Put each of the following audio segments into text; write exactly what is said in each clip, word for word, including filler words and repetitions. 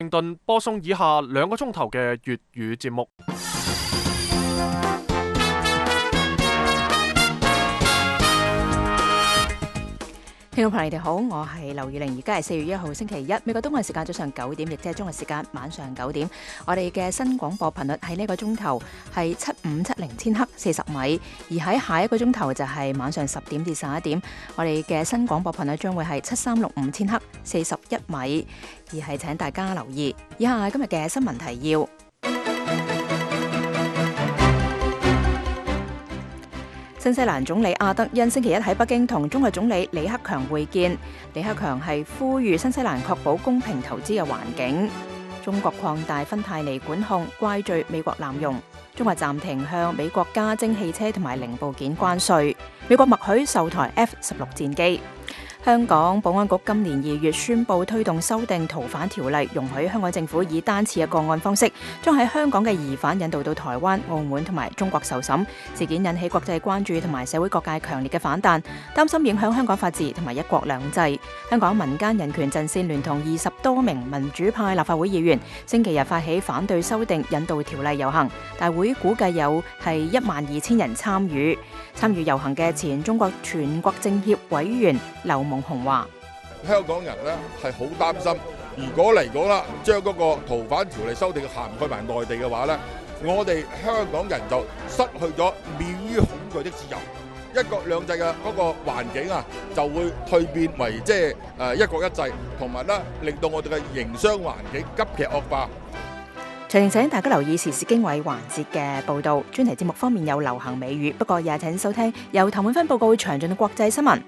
頓播送以下兩個鐘頭嘅粵語節目。 聽眾朋友，你哋好，我係劉宇玲，而家係四月一號星期一，美國東岸時間早上九點，亦即係中國時間晚上九點。我哋嘅新廣播頻率喺呢個鐘頭係七五七零千赫四十米，而喺下一個鐘頭就係晚上十點至十一點，我哋嘅新廣播頻率將會係七三六五千赫四十一米，而係請大家留意以下今日嘅新聞提要。新西蘭總理阿德恩星期一喺北京同中國總理李克強會見，李克強係呼籲新西蘭確保公平投資嘅環境。中國擴大芬太尼管控，怪罪美國濫用。中國暫停向美國加徵汽車同埋零部件關稅。美國默許售台 F 十六戰機。香港保安局今年二月宣布推動修訂逃犯條例，容許香港政府以單次嘅個案方式，將喺香港嘅疑犯引渡到台灣、澳門同埋中國受審。事件引起國際關注同埋社會各界強烈嘅反彈，擔心影響香港法治同埋一國兩制。香港民間人權陣線聯同二十多名民主派立法會議員，星期日發起反對修訂引渡條例遊行，大會估計有係一萬二千人參與。參與遊行嘅前中國全國政協委員劉夢熊話： 香港人呢係好擔心，如果嚟講啦，將嗰個逃犯條例修訂涵蓋埋內地嘅話呢，我哋香港人就失去咗免於恐懼的自由，一國兩制嘅嗰個環境啊，就會蛻變為即係誒一國一制，同埋呢令到我哋嘅營商環境急劇惡化。 詳情請大家留意時事經緯環節嘅報導。專題節目方面有流行美語，不過也請收聽由譚滿芬報告詳盡嘅國際新聞。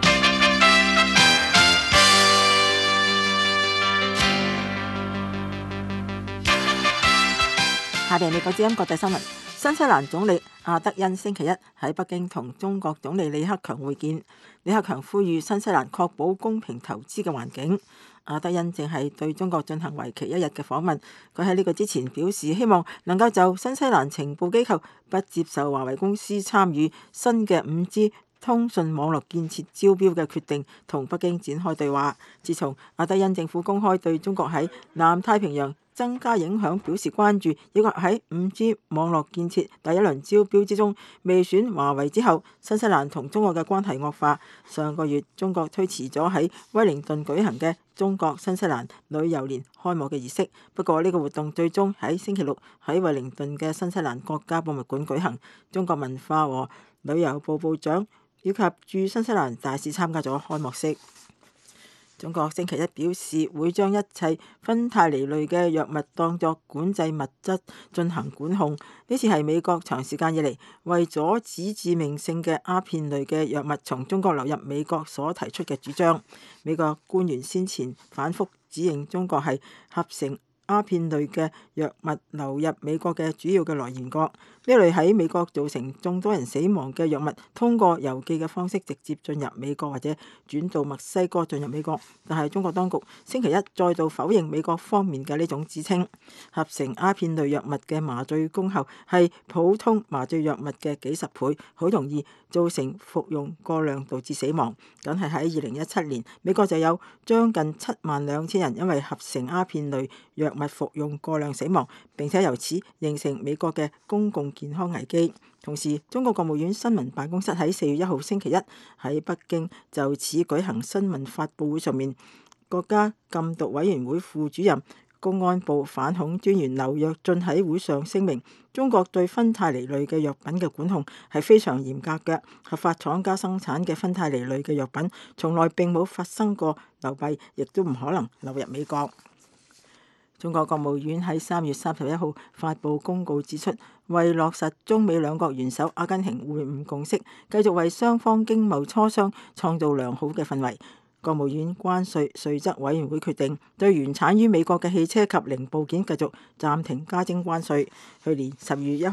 下邊美國之音國際新聞。新西蘭總理阿德恩星期一喺北京同中國總理李克強會見，李克強呼籲新西蘭確保公平投資嘅環境。阿德恩正係對中國進行為期一日嘅訪問，佢喺呢個之前表示希望能夠就新西蘭情報機構不接受華為公司參與新嘅五 G 通訊網絡建設招標嘅決定同北京展開對話。自從阿德恩政府公開對中國喺南太平洋增加影響表示關注，以及喺五 G 網絡建設第一輪招標之中未選華為之後，新西蘭同中國嘅關係惡化。上個月中國推遲咗喺威靈頓舉行嘅中國新西蘭旅遊年開幕嘅儀式，不過呢個活動最終喺星期六喺威靈頓嘅新西蘭國家博物館舉行。中國文化和旅遊部部長以及駐新西蘭大使參加咗開幕式。中國星期一表示會將一切芬太尼類嘅藥物當作管制物質進行管控。呢次係美國長時間以嚟為阻止致命性嘅鴉片類嘅藥物從中國流入美國所提出嘅主張。美國官員先前反覆指認中國係合成鴉片類嘅藥物流入美國嘅主要嘅來源國。呢類喺美國造成眾多人死亡嘅藥物，通過郵寄嘅方式直接進入美國或者轉到墨西哥進入美國。但係中國當局星期一再度否認美國方面嘅呢種指稱。合成鴉片類藥物嘅麻醉功效係普通麻醉藥物嘅幾十倍，好容易造成服用過量導致死亡。僅係喺二零一七年，美國就有將近七萬兩千人因為合成鴉片類藥物服用過量死亡，並且由此形成美國嘅公共健康危機。同時，中國國務院新聞辦公室喺四月一號星期一喺北京就此舉行新聞發佈會，上面國家禁毒委員會副主任、公安部反恐專員劉躍進喺會上聲明，中國對芬太尼類嘅藥品嘅管控係非常嚴格嘅，合法廠家生產嘅芬太尼類嘅藥品從來並冇發生過流弊，亦都唔可能流入美國。中國國務院喺三月三十一號發布公告指出，為落實中美兩國元首阿根廷會晤共識，繼續為雙方經貿磋商創造良好嘅氛圍。國務院關稅稅則委員會決定對原產於美國嘅汽車及零部件繼續暫停加徵關稅。去年十二月一號，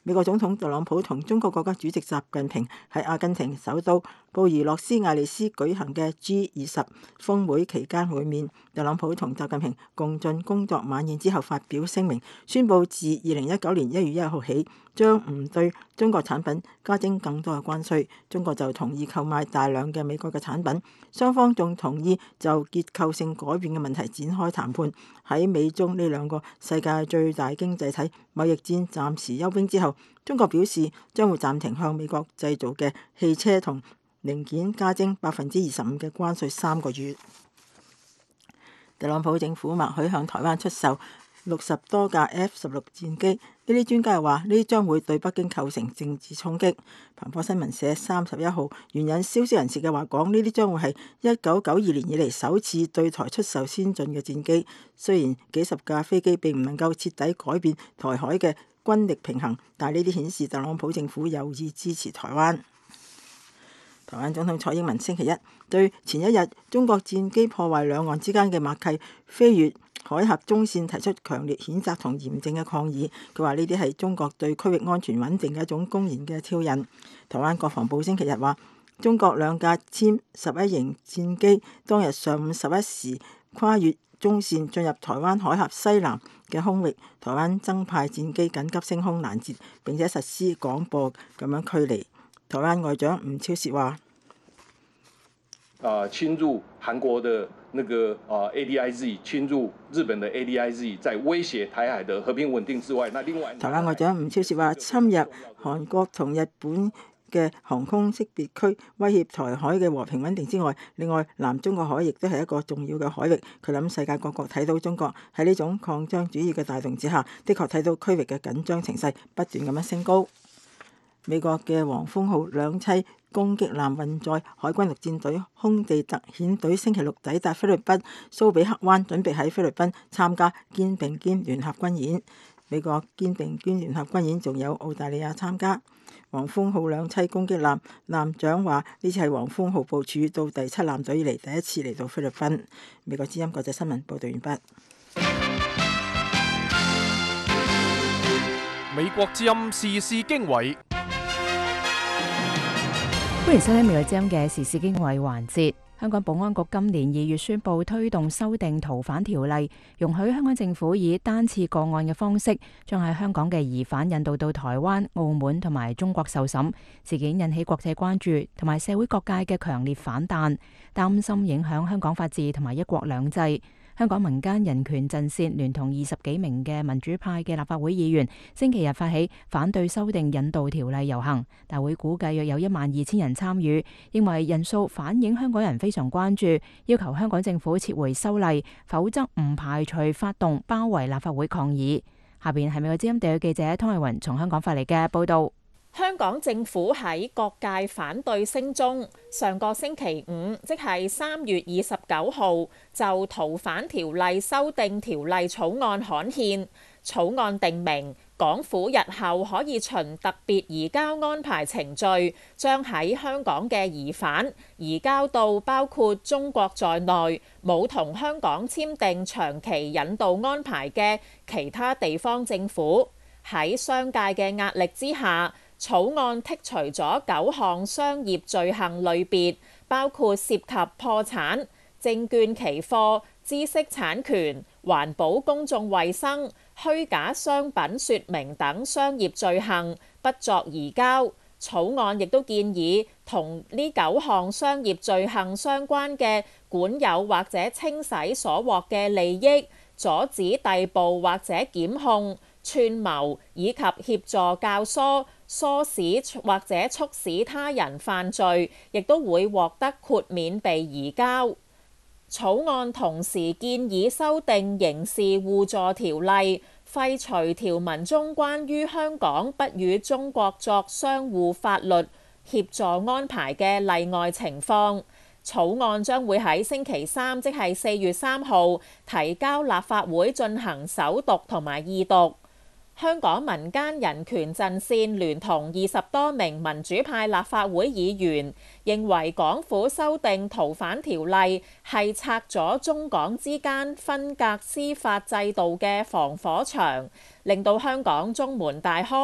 美國總統特朗普同中國國家主席習近平喺阿根廷首都布宜諾斯艾利斯舉行嘅 G 二十峰會期間會面。特朗普同習近平共進工作晚宴之後發表聲明，宣布自二零一九年一月一號起將唔對中國產品加徵更多嘅關稅。中國就同意購買大量嘅美國嘅產品，雙方仲同意就結構性改變嘅問題展開談判。喺美中呢兩個世界最大經濟體貿易戰暫時休兵之後，中國表示將會暫停向美國製造嘅汽車同零件加徵百分之二十五嘅關稅三個月。特朗普政府默許向台灣出售六十多架 F 十六戰機，呢啲專家又話呢啲將會對北京構成政治衝擊。彭博新聞社三十一號援引消息人士嘅話講，呢啲將會係一九九二年以嚟首次對台出售先進嘅戰機。雖然幾十架飛機並唔能夠徹底改變台海嘅軍力平衡，但係呢啲顯示特朗普政府有意支持台灣。台灣總統蔡英文星期一對前一日中國戰機破壞兩岸之間嘅默契飛越海峽中線提出強烈譴責同嚴正嘅抗議。佢話呢啲係中國對區域安全穩定嘅一種公然嘅挑釁。台灣國防部星期日話，中國兩架殲十一型戰機當日上午十一時跨越中線進入台灣海峽西南嘅空域，台灣增派戰機緊急升空攔截，並且實施廣播咁樣驅離。台灣外長吳釗燮話： 啊，侵入韓國的那個啊 A D I Z， 侵入日本的 A D I Z， 在威脅台海的和平穩定之外，那另外台灣外長吳釗燮話：侵入韓國同日本嘅航空識別區，威脅台海嘅和平穩定之外，另外南中國海亦都係一個重要嘅海域。佢諗世界各國睇到中國喺呢種擴張主義嘅帶動之下，的確睇到區域嘅緊張情勢不斷咁樣升高。美國嘅黃蜂號兩棲攻擊艦運載海軍陸戰隊空地特遣隊星期六抵達菲律賓蘇比克灣，準備喺菲律賓參加肩並肩聯合軍演。美國肩並肩聯合軍演仲有澳大利亞參加。黃蜂號兩棲攻擊艦艦長話：呢次係黃蜂號部署到第七艦隊以嚟第一次嚟到菲律賓。美國之音國際新聞報道完畢。 美國之音時事經緯。 歡迎收聽美國之音嘅時事經緯環節。香港保安局今年二月宣布推動修訂逃犯條例，容許香港政府以單次個案嘅方式，將喺香港嘅疑犯引渡到台灣、澳門同埋中國受審。事件引起國際關注同埋社會各界嘅強烈反彈，擔心影響香港法治同埋一國兩制。香港民間人權陣線聯同二十幾名嘅民主派嘅立法會議員，星期日發起反對修訂引渡條例遊行，大會估計約有一萬二千人參與，認為人數反映香港人非常關注，要求香港政府撤回修例，否則唔排除發動包圍立法會抗議。下邊係美國之音地區記者湯慧雲從香港發嚟嘅報道。 香港政府喺各界反對聲中，上個星期五，即係三月二十九號，就逃犯條例修訂條例草案刊憲。草案定明，港府日後可以循特別移交安排程序，將喺香港嘅疑犯移交到包括中國在內冇同香港簽訂長期引渡安排嘅其他地方政府。喺商界嘅壓力之下，草案剔除咗九項商業罪行類別，包括涉及破產、證券期貨、知識產權、環保公眾衛生、虛假商品說明等商業罪行，不作移交。草案亦都建議同呢九項商業罪行相關嘅管有或者清洗所獲嘅利益，阻止逮捕或者檢控、串謀以及協助教唆、唆使或者促使他人犯罪，亦都會獲得豁免被移交。草案同時建議修訂刑事互助條例，廢除條文中關於香港不與中國作相互法律協助安排嘅例外情況。草案將會喺星期三，即係四月三號提交立法會進行首讀同埋二讀。香港民間人權陣線聯同二十多名民主派立法會議員認為，港府修訂逃犯條例係拆咗中港之間分隔司法制度嘅防火牆，令到香港中門大開。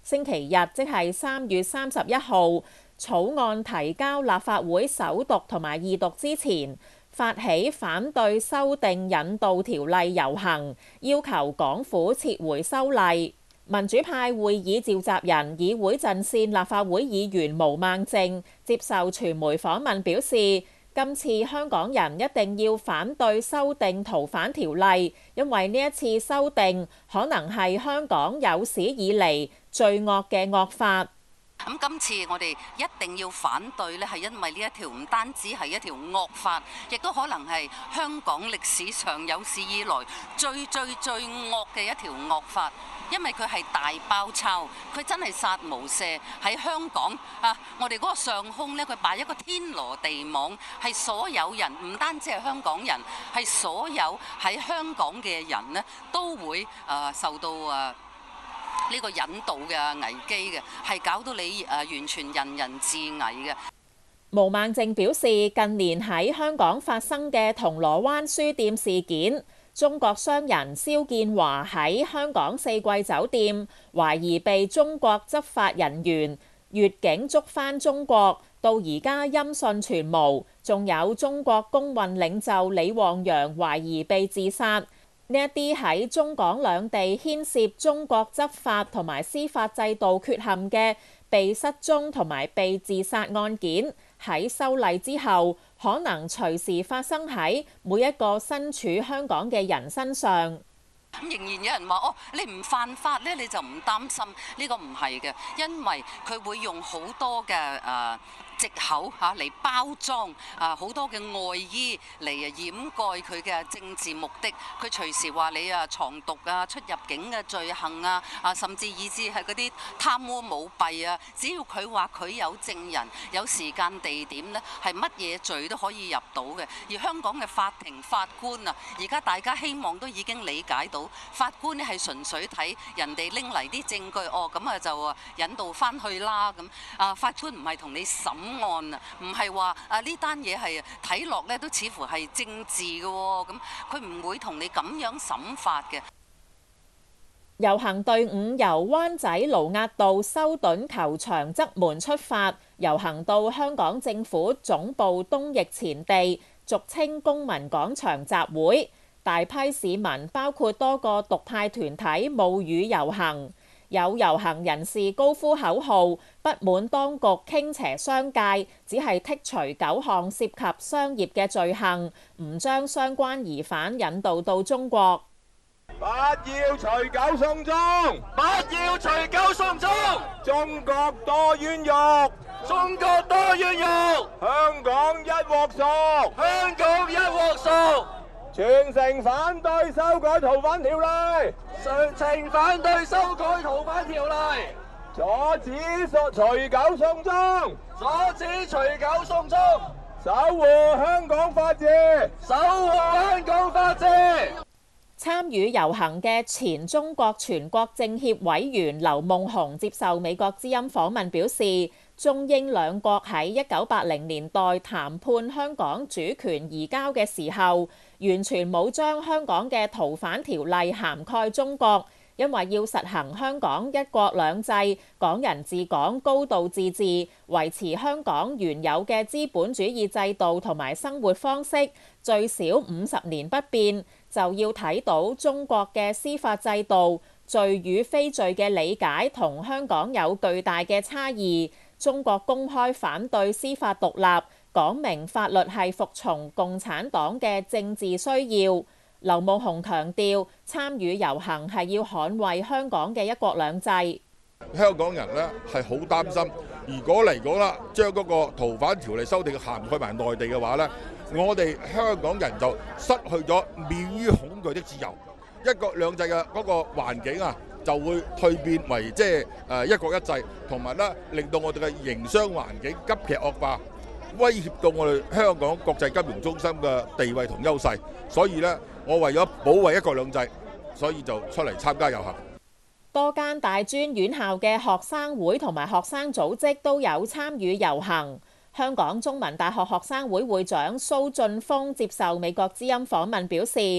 星期日即係三月三十一號，草案提交立法會首讀同埋二讀之前，發起反對修訂引渡條例遊行，要求港府撤回修例。民主派會議召集人、議會陣線立法會議員毛孟靜接受傳媒訪問表示，今次香港人一定要反對修訂逃犯條例，因為呢一次修訂可能係香港有史以嚟最惡嘅惡法。 咁今次我哋一定要反對呢，係因為呢一條唔單止係一條惡法，亦都可能係香港歷史上有史以來最最最惡嘅一條惡法，因為佢係大包抄，佢真係殺無赦喺香港啊！我哋嗰個上空呢，佢擺一個天羅地網，係所有人唔單止係香港人，係所有喺香港嘅人呢，都會誒、呃、受到誒。呃呢個引導嘅危機嘅，係搞到你誒完全人人自危嘅。 毛孟靜表示，近年喺香港發生嘅銅鑼灣書店事件，中國商人肖建華喺香港四季酒店懷疑被中國執法人員越境捉返中國，到而家音訊全無。仲有中國工運領袖李旺陽懷疑被自殺。呢一啲喺中港兩地牽涉中國執法同埋司法制度缺陷嘅被失蹤同埋被自殺案件，喺修例之後，可能隨時發生喺每一個身處香港嘅人身上。 咁仍然有人話：哦，你唔犯法咧，你就唔擔心。呢個唔係嘅，因為佢會用好多嘅誒。呃藉口嚇嚟包裝啊，好多嘅外衣嚟掩蓋佢嘅政治目的。佢隨時話你啊藏毒啊、出入境嘅罪行啊，啊甚至以至係嗰啲貪污舞弊啊。只要佢話佢有證人、有時間地點呢，係乜嘢罪都可以入到嘅。而香港嘅法庭法官啊，而家大家希望都已經理解到，法官呢係純粹睇人哋拎嚟啲證據，哦咁啊就啊引導翻去啦咁。啊法官唔係同你審案啊，唔係話啊呢單嘢係睇落咧都似乎係政治嘅喎，咁佢唔會同你咁樣審法嘅。 遊行隊伍由灣仔盧押道修頓球場側門出發，遊行到香港政府總部東翼前地，俗稱公民廣場集會。大批市民包括多個獨派團體冒雨遊行。有遊行人士高呼口號，不滿當局傾斜商界，只係剔除九項涉及商業嘅罪行，唔將相關疑犯引渡到中國。 不要除九送中，不要除九送中，中國多冤獄，中國多冤獄，香港一鑊熟，香港一鑊熟。全城反對修改逃犯條例，全城反對修改逃犯條例，阻止除九送中，阻止除九送中，守護香港法治，守護香港法治。 參與遊行嘅前中國全國政協委員劉夢熊接受美國之音訪問表示，中英兩國喺一九八零年代談判香港主權移交嘅時候，完全冇將香港嘅逃犯條例涵蓋中國，因為要實行香港一國兩制、港人治港、高度自治，維持香港原有嘅資本主義制度同埋生活方式最少五十年不變，就要睇到中國嘅司法制度罪與非罪嘅理解同香港有巨大嘅差異。中國公開反對司法獨立，講明法律係服從共產黨嘅政治需要。劉夢熊強調，參與遊行係要捍衛香港嘅一國兩制。 香港人呢係好擔心，如果嚟講啦，將嗰個逃犯條例修訂涵蓋埋內地嘅話呢，我哋香港人就失去咗免於恐懼的自由，一國兩制嘅嗰個環境啊，就會蛻變為即係誒一國一制，同埋咧令到我哋嘅營商環境急劇惡化，威脅到我哋香港國際金融中心嘅地位同優勢。所以咧，我為咗保衛一國兩制，所以就出嚟參加遊行。 多間大專院校嘅學生會同埋學生組織都有參與遊行。香港中文大學學生會會長蘇俊峰接受美國之音訪問表示，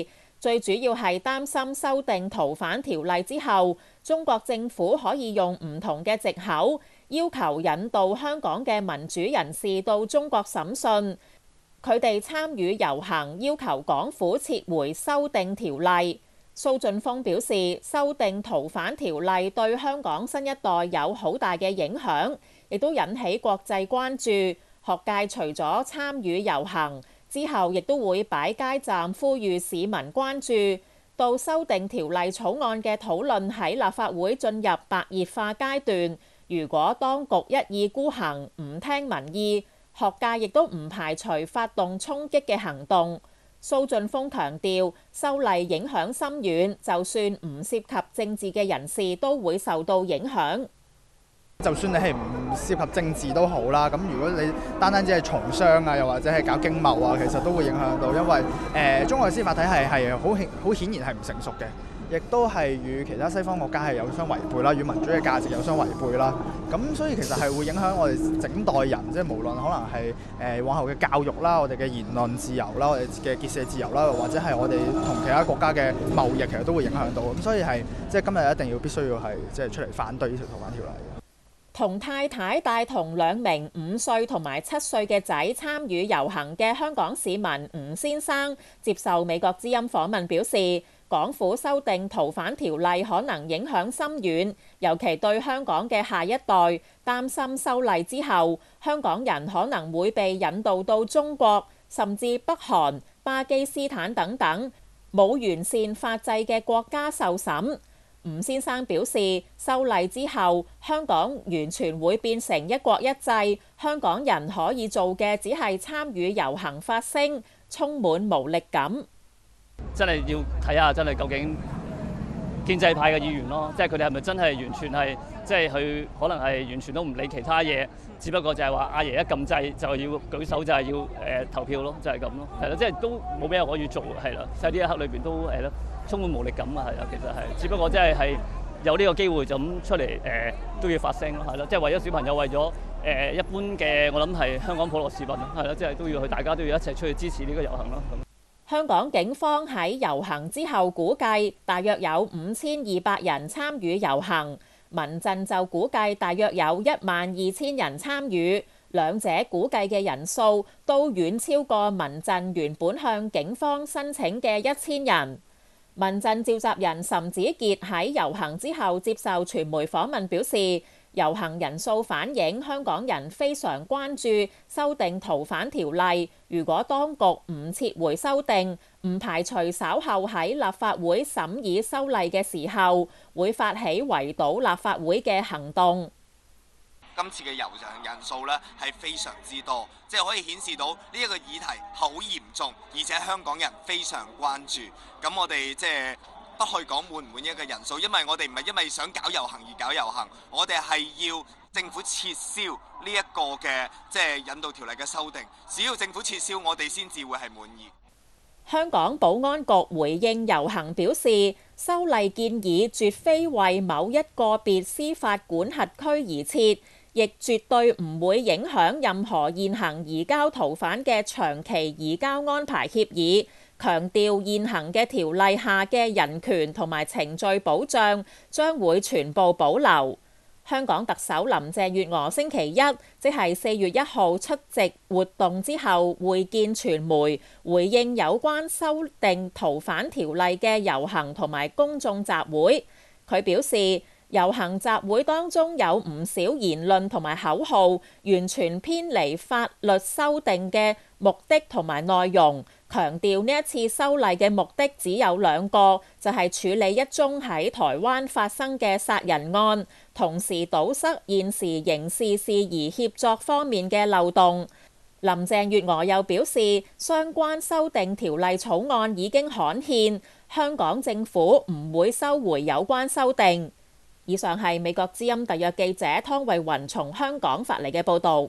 最主要係擔心修訂逃犯條例之後，中國政府可以用唔同嘅藉口要求引渡香港嘅民主人士到中國審訊，佢哋參與遊行要求港府撤回修訂條例。蘇俊峰表示，修訂逃犯條例對香港新一代有好大嘅影響，亦都引起國際關注。學界除咗參與遊行之後，亦都會擺街站呼籲市民關注。到修訂條例草案嘅討論喺立法會進入白熱化階段，如果當局一意孤行，唔聽民意，學界亦都唔排除發動衝擊嘅行動。蘇俊峰強調，修例影響深遠，就算唔涉及政治嘅人士都會受到影響。 就算你係唔涉及政治都好啦，咁如果你單單只係從商啊，又或者係搞經貿啊，其實都會影響到，因為誒、呃、中國嘅司法體系係好顯好顯然係唔成熟嘅，亦都係與其他西方國家係有相違背啦，與民主嘅價值有相違背啦。咁所以其實係會影響我哋整代人，即係無論可能係誒、呃、往後嘅教育啦，我哋嘅言論自由啦，我哋嘅結社自由啦，或者係我哋同其他國家嘅貿易，其實都會影響到。咁所以係即係今日一定要必須要係即係出嚟反對呢條逃犯條例。 同太太帶同兩名五歲同埋七歲嘅仔參與遊行嘅香港市民吳先生接受美國之音訪問表示，港府修訂逃犯條例可能影響深遠，尤其對香港嘅下一代，擔心修例之後，香港人可能會被引渡到中國，甚至北韓、巴基斯坦等等冇完善法制嘅國家受審。吳先生表示，修例之後，香港完全會變成一國一制，香港人可以做嘅只係參與遊行發聲，充滿無力感。 真係要睇下，真係究竟建制派嘅議員咯，即係佢哋係咪真係完全係，即係佢可能係完全都唔理其他嘢，只不過就係話阿爺一撳掣就要舉手就係要誒、呃、投票咯，就係咁咯，係咯，即係都冇咩可以做，係啦，喺呢一刻裏邊都係咯。充滿無力感啊，係啊，其實係，只不過即係係有呢個機會就咁出嚟誒、呃，都要發聲咯，係咯，即係為咗小朋友，為咗誒、呃、一般嘅，我諗係香港普羅市民，係咯，即係都要去，大家都要一齊出去支持呢個遊行咯。 香港警方喺遊行之後估計，大約有五千二百人參與遊行，民陣就估計大約有一萬二千人參與，兩者估計嘅人數都遠超過民陣原本向警方申請嘅一千人。民陣召集人岑子傑喺遊行之後接受傳媒訪問表示，遊行人數反映香港人非常關注修訂逃犯條例，如果當局唔撤回修訂，唔排除稍後喺立法會審議修例嘅時候，會發起圍堵立法會嘅行動。 今次嘅遊行人數咧係非常之多，即係可以顯示到呢一個議題好嚴重，而且香港人非常關注。咁我哋即係不去講滿唔滿一個人數，因為我哋唔係因為想搞遊行而搞遊行，我哋係要政府撤銷呢一個嘅即係引渡條例嘅修訂。只要政府撤銷，我哋先至會係滿意。 香港保安局回應遊行表示，修例建議絕非為某一個別司法管轄區而設，亦絕對唔會影響任何現行移交逃犯嘅長期移交安排協議，強調現行嘅條例下嘅人權同埋程序保障將會全部保留。香港特首林鄭月娥星期一，即係四月一號出席活動之後會見傳媒，回應有關修訂逃犯條例嘅遊行同埋公眾集會。佢表示，遊行集會當中有唔少言論同埋口號，完全偏離法律修訂嘅目的同埋內容。強調呢一次修例嘅目的只有兩個，就係處理一宗喺台灣發生嘅殺人案，同時堵塞現時刑事事宜協作方面嘅漏洞。林鄭月娥又表示，相關修訂條例草案已經刊憲，香港政府唔會收回有關修訂。以上係美國之音特約記者湯慧雲從香港發嚟嘅報導。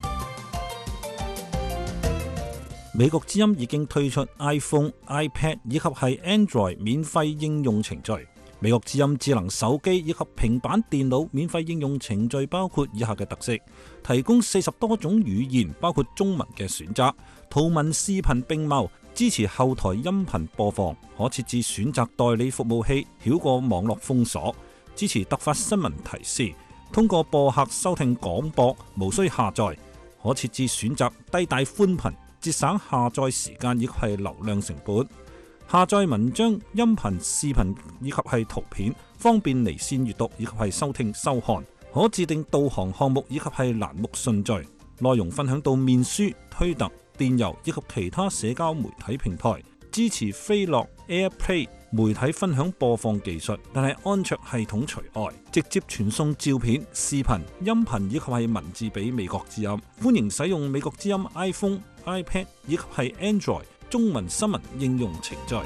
美國之音已經推出 iPhone、iPad 以及係 Android 免費應用程序。美國之音智能手機以及平板電腦免費應用程序包括以下嘅特色：提供四十多種語言，包括中文嘅選擇，圖文視頻並茂， 支持後台音頻播放，可設置選擇代理服務器，繞過網絡封鎖。支持突發新聞提示，通過播客收聽廣播，無需下載。可設置選擇低帶寬頻，節省下載時間以及係流量成本。下載文章、音頻、視頻以及係圖片，方便離線閱讀以及係收聽收看。可自定導航項目以及係欄目順序。內容分享到面書、推特、電郵以及其他社交媒體平台。支持飛樂 AirPlay 媒體分享播放技術，但係安卓系統除外。直接傳送照片、視頻、音頻以及係文字俾美國之音。歡迎使用美國之音 iPhone、iPad 以及係 Android 中文新聞應用程序。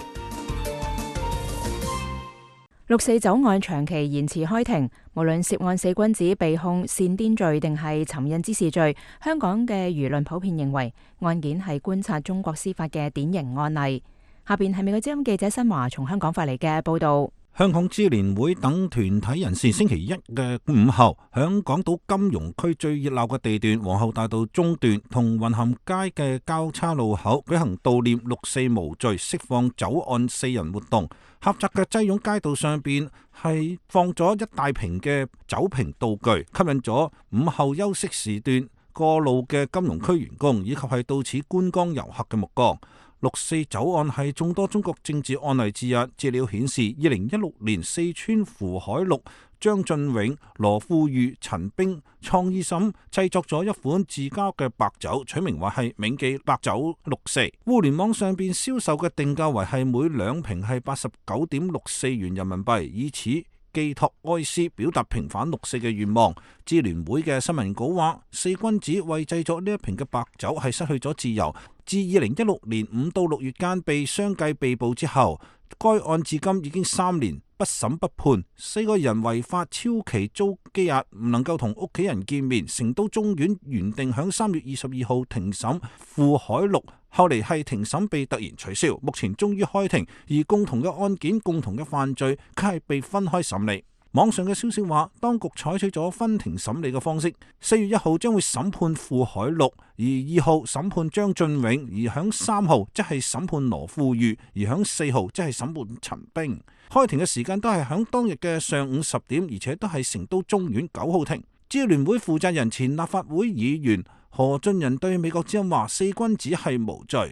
六四酒案長期延遲開庭，無論涉案四君子被控煽顛罪定係尋釁滋事罪，香港嘅輿論普遍認為案件係觀察中國司法嘅典型案例。下邊係美國之音記者新華從香港發嚟嘅報道。 香港支聯會等團體人士星期一嘅午後，響港島金融區最熱鬧嘅地段皇后大道中段同雲咸街嘅交叉路口舉行悼念六四無罪釋放酒案四人活動。狹窄嘅擠擁街道上邊係放咗一大瓶嘅酒瓶道具，吸引咗午後休息時段過路嘅金融區員工以及係到此觀光遊客嘅目光。六四酒案係眾多中國政治案例之一。資料顯示，二零一六年四川符海祿、張俊永、羅富裕、陳冰創意審製作咗一款自家嘅白酒，取名為係銘記白酒六四。互聯網上邊銷售嘅定價為係每兩瓶係八十九點六四元人民幣，以此寄託哀思，表達平反六四嘅願望。支聯會嘅新聞稿話，四君子為製作呢一瓶嘅白酒係失去咗自由。自二零一六年五到六月間被相繼被捕之後，該案至今已經三年不審不判。四個人違法超期遭羈押，唔能夠同屋企人見面。成都中院原定響三月二十二號庭審傅海祿，後嚟係庭審被突然取消，目前終於開庭，而共同嘅案件、共同嘅犯罪，卻係被分開審理。網上嘅消息話，當局採取咗分庭審理嘅方式，四月一號將會審判傅海祿，而二號審判張俊永，而響三號即係審判羅富裕，而響四號即係審判陳冰。開庭嘅時間都係響當日嘅上午十點，而且都係成都中院九號庭。支聯會負責人前立法會議員何俊仁對美國之音話：四君子係無罪。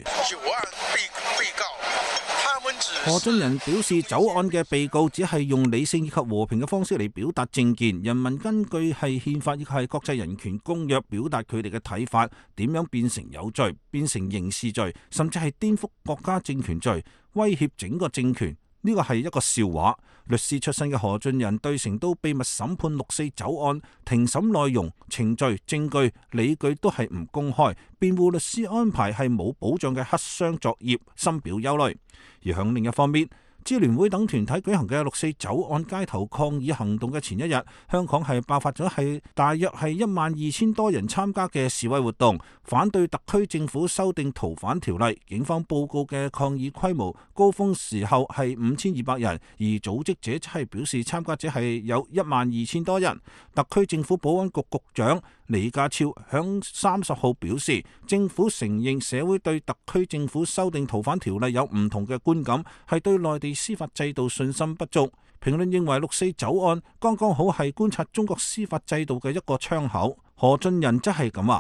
何俊仁表示，酒案嘅被告只係用理性以及和平嘅方式嚟表達政見，人民根據係憲法以及係國際人權公約表達佢哋嘅睇法，點樣變成有罪，變成刑事罪，甚至係顛覆國家政權罪，威脅整個政權。呢個係一個笑話。律師出身嘅何俊仁對成都秘密審判六四酒案庭審內容、程序、證據、理據都係唔公開，辯護律師安排係冇保障嘅黑箱作業，深表憂慮。而響另一方面，支聯會等團體舉行嘅六四酒案街頭抗議行動嘅前一日，香港係爆發咗係大約係一萬二千多人參加嘅示威活動，反對特區政府修訂逃犯條例。警方報告嘅抗議規模高峰時候係五千二百人，而組織者則係表示參加者係有一萬二千多人。特區政府保安局局長李家超響三十號表示，政府承認社會對特區政府修訂逃犯條例有唔同嘅觀感，係對內地司法制度信心不足。評論認為六四酒案剛剛好係觀察中國司法制度嘅一個窗口。何俊仁則係咁話。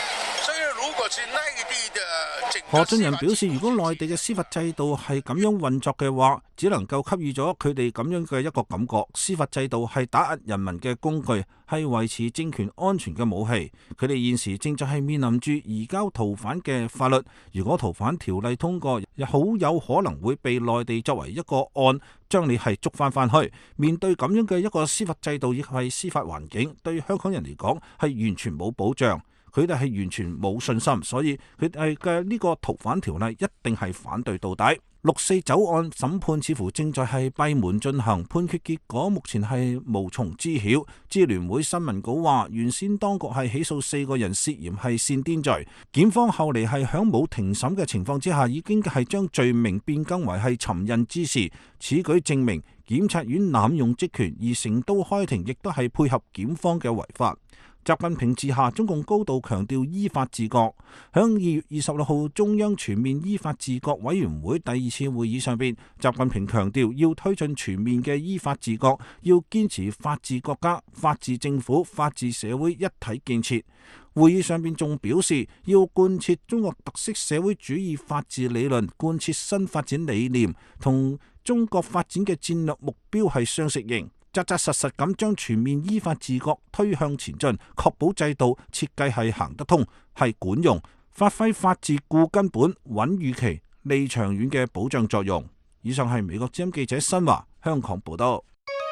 何俊仁表示，如果內地嘅司法制度係咁樣運作嘅話，只能夠給予咗佢哋咁樣嘅一個感覺，司法制度係打壓人民嘅工具，係維持政權安全嘅武器。佢哋現時正在係面臨住移交逃犯嘅法律，如果逃犯條例通過，又好有可能會被內地作為一個案，將你係捉翻翻去。面對咁樣嘅一個司法制度，亦係司法環境，對香港人嚟講係完全冇保障。佢哋係完全冇信心，所以佢哋嘅呢個逃犯條例一定係反對到底。六四酒案審判似乎正在係閉門進行，判決結果目前係無從知曉。支聯會新聞稿話，原先當局係起訴四個人涉嫌係煽顛罪，檢方後嚟係響冇庭審嘅情況之下，已經係將罪名變更為係尋釁滋事。此舉證明檢察院濫用職權，而成都開庭亦都係配合檢方嘅違法。 習近平治下，中共高度強調依法治國。響二月二十六號中央全面依法治國委員會第二次會議上邊，習近平強調要推進全面嘅依法治國，要堅持法治國家、法治政府、法治社會一體建設。會議上邊仲表示，要貫徹中國特色社會主義法治理論，貫徹新發展理念，同中國發展嘅戰略目標係相適應。扎扎實實咁將全面依法治國推向前進，確保制度設計係行得通、係管用，發揮法治固根本、穩預期、利長遠嘅保障作用。以上係美國之音記者新華香港報道。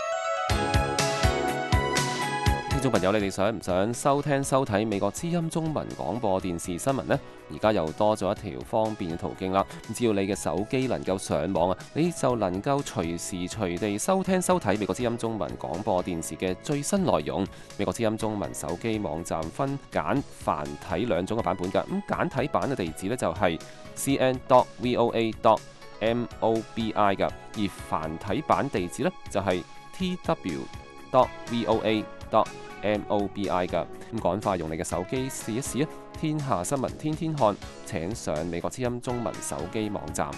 聽眾朋友，你哋想唔想收聽收睇美國之音中文廣播電視新聞呢？而家又多咗一條方便嘅途徑啦！只要你嘅手機能夠上網啊，你就能夠隨時隨地收聽收睇美國之音中文廣播電視嘅最新內容。美國之音中文手機網站分簡繁體兩種嘅版本㗎。咁簡體版嘅地址呢，就係 c n dot v o a dot m o b i 㗎，而繁體版地址呢，就係 t w dot v o a dot m o b i 㗎。咁趕快用你嘅手機試一試啊！天下新聞天天看，請上美國之音中文手機網站。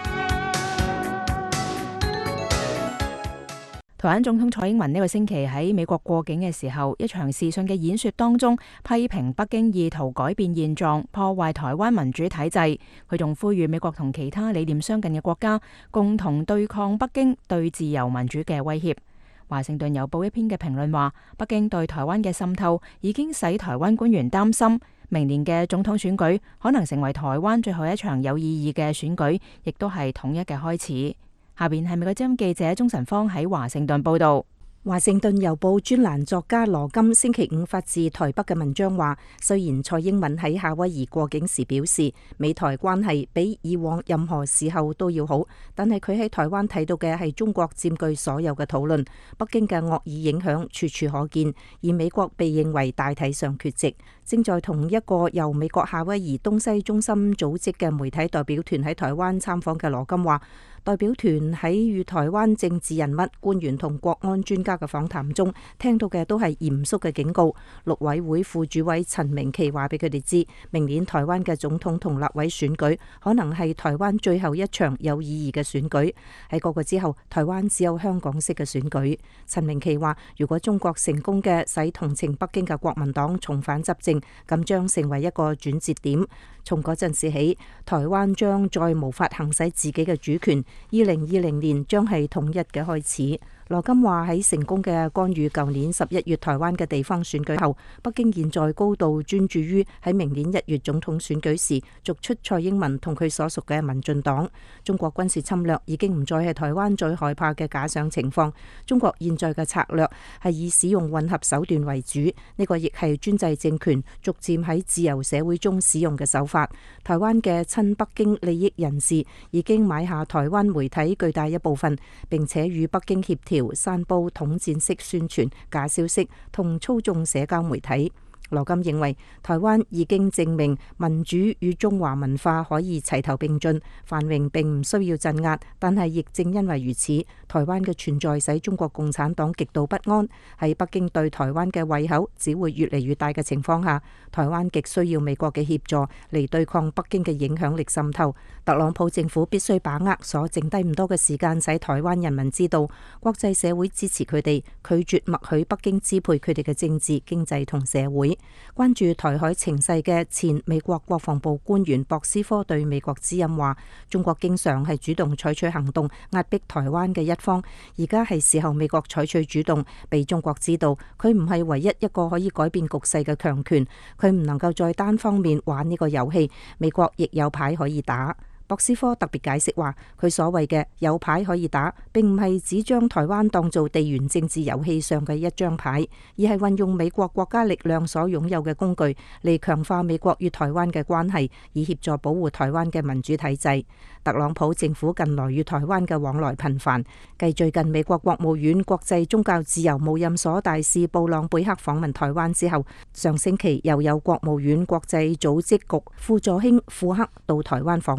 台灣總統蔡英文呢個星期喺美國過境嘅時候，一場視訊嘅演說當中，批評北京意圖改變現狀，破壞台灣民主體制。佢仲呼籲美國同其他理念相近嘅國家共同對抗北京對自由民主嘅威脅。華盛頓郵報一篇嘅評論話，北京對台灣嘅滲透已經使台灣官員擔心，明年嘅總統選舉可能成為台灣最後一場有意義嘅選舉，亦都係統一嘅開始。下邊係美國之音記者鍾晨芳喺華盛頓報道。 華盛頓郵報專欄作家羅金星期五發自台北嘅文章話，雖然蔡英文喺夏威夷過境時表示美台關係比以往任何時候都要好，但係佢喺台灣睇到嘅係中國佔據所有嘅討論，北京嘅惡意影響處處可見，而美國被認為大體上缺席。正在同一個由美國夏威夷東西中心組織嘅媒體代表團喺台灣參訪嘅羅金話，代表團喺與台灣政治人物、官員同國安專家嘅訪談中，聽到嘅都係嚴肅嘅警告。陸委會副主委陳明奇話俾佢哋知，明年台灣嘅總統同立委選舉可能係台灣最後一場有意義嘅選舉。喺嗰個之後，台灣只有香港式嘅選舉。陳明奇話，如果中國成功嘅使同情北京嘅國民黨重返執政，咁將成為一個轉折點。從嗰陣時起，台灣將再無法行使自己嘅主權。二零二零年將係統一嘅開始。羅金話喺成功嘅干預舊年十一月台灣嘅地方選舉後，北京現在高度專注於喺明年一月總統選舉時逐出蔡英文同佢所屬嘅民進黨。中國軍事侵略已經唔再係台灣最害怕嘅假想情況。中國現在嘅策略係以使用混合手段為主，呢個亦係專制政權逐漸喺自由社會中使用嘅手法。台灣嘅親北京利益人士已經買下台灣媒體巨大一部分，並且與北京協調散布統戰式宣傳、假消息同操縱社交媒體。羅金認為，台灣已經證明民主與中華文化可以齊頭並進，繁榮並唔需要鎮壓。但係亦正因為如此，台灣嘅存在使中國共產黨極度不安。喺北京對台灣嘅胃口只會越嚟越大嘅情況下，台灣極需要美國嘅協助嚟對抗北京嘅影響力滲透。特朗普政府必須把握所剩低唔多嘅時間，使台灣人民知道國際社會支持佢哋，拒絕默許北京支配佢哋嘅政治、經濟同社會。關注台海情勢嘅前美國國防部官員博斯科對美國之音話，中國經常係主動採取行動壓迫台灣嘅一方，而家係時候美國採取主動，俾中國知道佢唔係唯一一個可以改變局勢嘅強權，佢唔能夠再單方面玩呢個遊戲，美國亦有牌可以打。博斯科特別解釋話，佢所謂嘅有牌可以打，並唔係只將台灣當做地緣政治遊戲上嘅一張牌，而係運用美國國家力量所擁有嘅工具嚟強化美國與台灣嘅關係，以協助保護台灣嘅民主體制。特朗普政府近來與台灣嘅往來頻繁，繼最近美國國務院國際宗教自由無任所大使布朗貝克訪問台灣之後，上星期又有國務院國際組織局副助卿庫克到台灣訪問。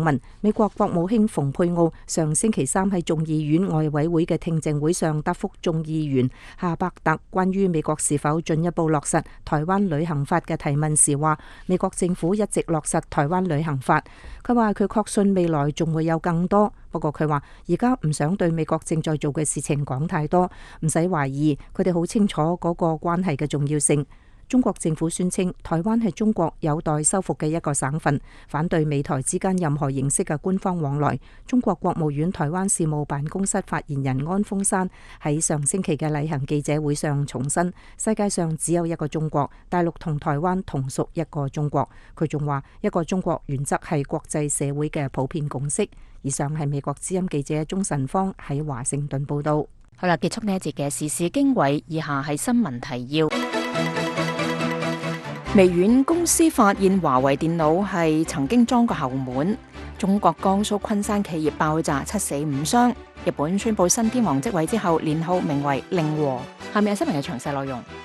美國國務卿蓬佩奧上星期三喺眾議院外委會嘅聽證會上答覆眾議員夏伯特關於美國是否進一步落實台灣旅行法嘅提問時話，美國政府一直落實台灣旅行法。佢話佢確信未來仲會有更多，不過佢話而家唔想對美國正在做嘅事情講太多，唔使懷疑，佢哋好清楚嗰個關係嘅重要性。中國政府宣稱台灣係中國有待修復嘅一個省份，反對美台之間任何形式嘅官方往來。中國國務院台灣事務辦公室發言人安峰山喺上星期嘅例行記者會上重申，世界上只有一個中國，大陸同台灣同屬一個中國。佢仲話，一個中國原則係國際社會嘅普遍共識。以上係美國之音記者鍾晨芳喺華盛頓報道。 好啦，結束呢一節嘅時事經緯，以下係新聞提要。微軟公司發現華為電腦係曾經裝過後門。中國江蘇昆山企業爆炸，七死五傷。日本宣布新天皇即位之後，年號名為令和。下面係新聞嘅詳細內容。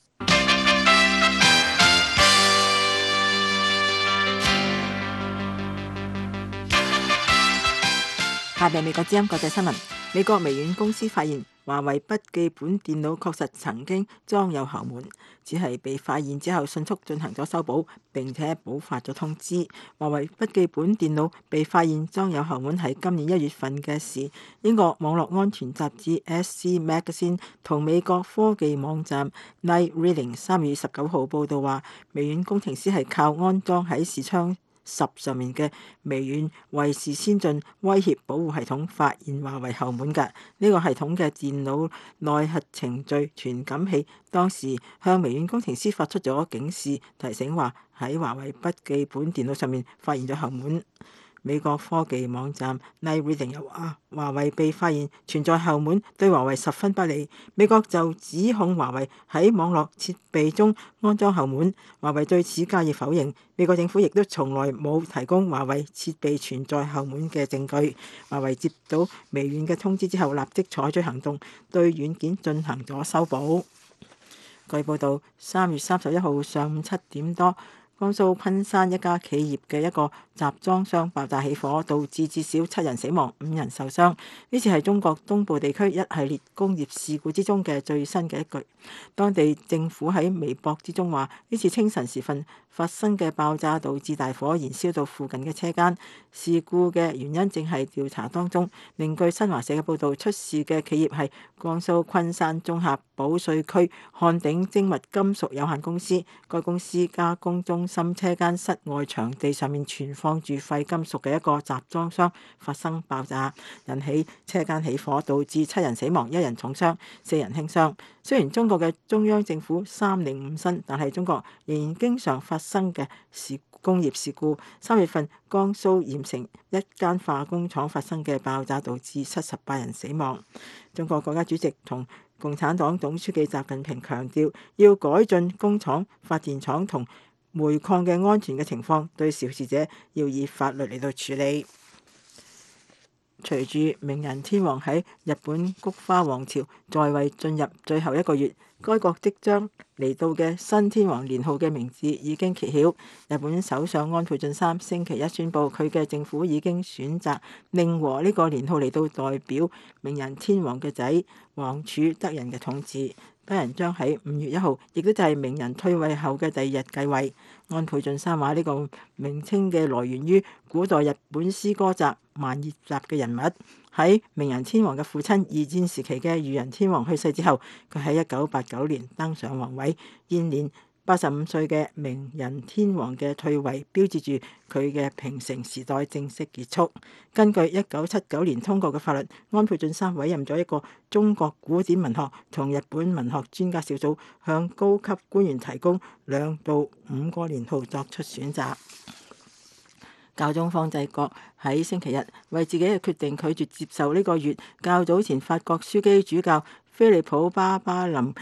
下面美國之音國際新聞。美國微軟公司發現華為筆記本電腦確實曾經裝有後門，只係被發現之後迅速進行咗修補，並且補發咗通知。華為筆記本電腦被發現裝有後門係今年一月份嘅事。英國網絡安全雜誌 S C Magazine 同美國科技網站 Night Reading 三月十九號報道話，微軟工程師係靠安裝喺視窗十上面嘅微軟衛士先進威脅保護系統發現華為後門嘅。呢個系統嘅電腦內核程序傳感器當時向微軟工程師發出咗警示，提醒話喺華為筆記本電腦上面發現咗後門。美國科技網站 Night Reading 又話，華為被發現存在後門對華為十分不利。美國就指控華為喺網絡設備中安裝後門，華為對此加以否認。美國政府亦都從來冇提供華為設備存在後門嘅證據。華為接到微軟嘅通知之後，立即採取行動，對軟件進行咗修補。據報道，三月三十一號上午七點多，江蘇昆山一家企業嘅一個集裝箱爆炸起火，導致至少七人死亡、五人受傷。呢次係中國東部地區一系列工業事故之中嘅最新嘅一句。當地政府喺微博之中話，呢次清晨時分發生嘅爆炸導致大火燃燒到附近嘅車間，事故嘅原因正係調查當中。另據新華社嘅報導，出事嘅企業係江蘇昆山綜合保稅區漢鼎精密金屬有限公司。該公司加工中心車間室外場地上面存放住廢金屬嘅一個集裝箱發生爆炸，引起車間起火，導致七人死亡、一人重傷、四人輕傷。雖然中國嘅中央政府三令五申，但係中國仍然經常發生嘅事工業事故。三月份江蘇鹽城一間化工廠發生嘅爆炸，導致七十八人死亡。中國國家主席同共產黨總書記習近平強調，要改進工廠、發電廠同煤礦嘅安全嘅情況，對肇事者要以法律嚟到處理。隨住明仁天皇喺日本菊花王朝在位進入最後一個月，該國即將嚟到嘅新天皇年號嘅名字已經揭曉。日本首相安倍晉三星期一宣布，佢嘅政府已經選擇令和呢個年號嚟到代表明仁天皇嘅仔皇儲德仁嘅統治。德仁將喺五月一號，亦都就係明仁退位後嘅第二日繼位。安倍晉三話呢個名稱嘅來源於古代日本詩歌集《萬葉集》嘅人物。喺明仁天皇嘅父親二戰時期嘅裕仁天皇去世之後，佢喺一九八九年登上皇位，現年八十五歲嘅明仁天皇嘅退位，標誌住佢嘅平成時代正式結束。根據一九七九年通過嘅法律，安倍晉三委任咗一個中國古典文學同日本文學專家小組，向高級官員提供兩到五個年號作出選擇。教宗方濟各喺星期日為自己嘅決定拒絕接受呢個月較早前法國樞機主教菲利普巴巴林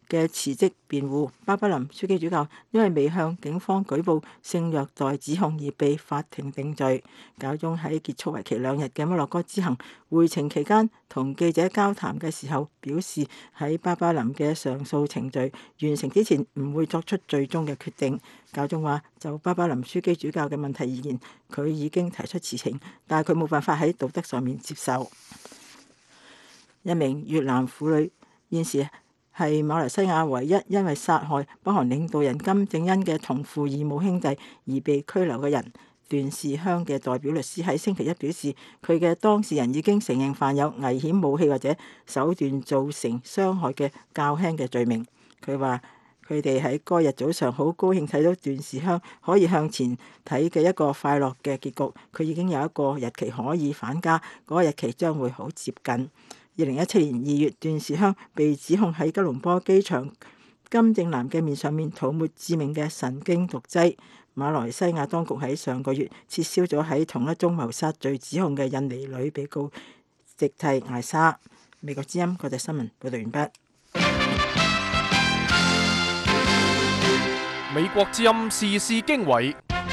嘅辭職辯護。巴巴林樞機主教因為未向警方舉報性虐待指控而被法庭定罪。教宗喺結束為期兩日嘅摩洛哥之行回程期間，同記者交談嘅時候表示，喺巴巴林嘅上訴程序完成之前唔會作出最終嘅決定。教宗話就巴巴林樞機主教嘅問題而言，佢已經提出辭呈，但係佢冇辦法喺道德上面接受。一名越南婦女現時係馬來西亞唯一因為殺害北韓領導人金正恩嘅同父異母兄弟而被拘留嘅人。段氏香嘅代表律師喺星期一表示，佢嘅當事人已經承認犯有危險武器或者手段造成傷害嘅較輕嘅罪名。佢話佢哋喺該日早上好高興睇到段氏香可以向前睇嘅一個快樂嘅結局。佢已經有一個日期可以返家，嗰個日期將會好接近。二零一七年二月，段氏香被指控喺吉隆坡機場金正男嘅面上面塗抹致命嘅神經毒劑。馬來西亞當局喺上個月撤銷咗喺同一宗謀殺罪指控嘅印尼女被告席蒂艾莎。美國之音國際新聞報道完畢。 美國之音時事經緯，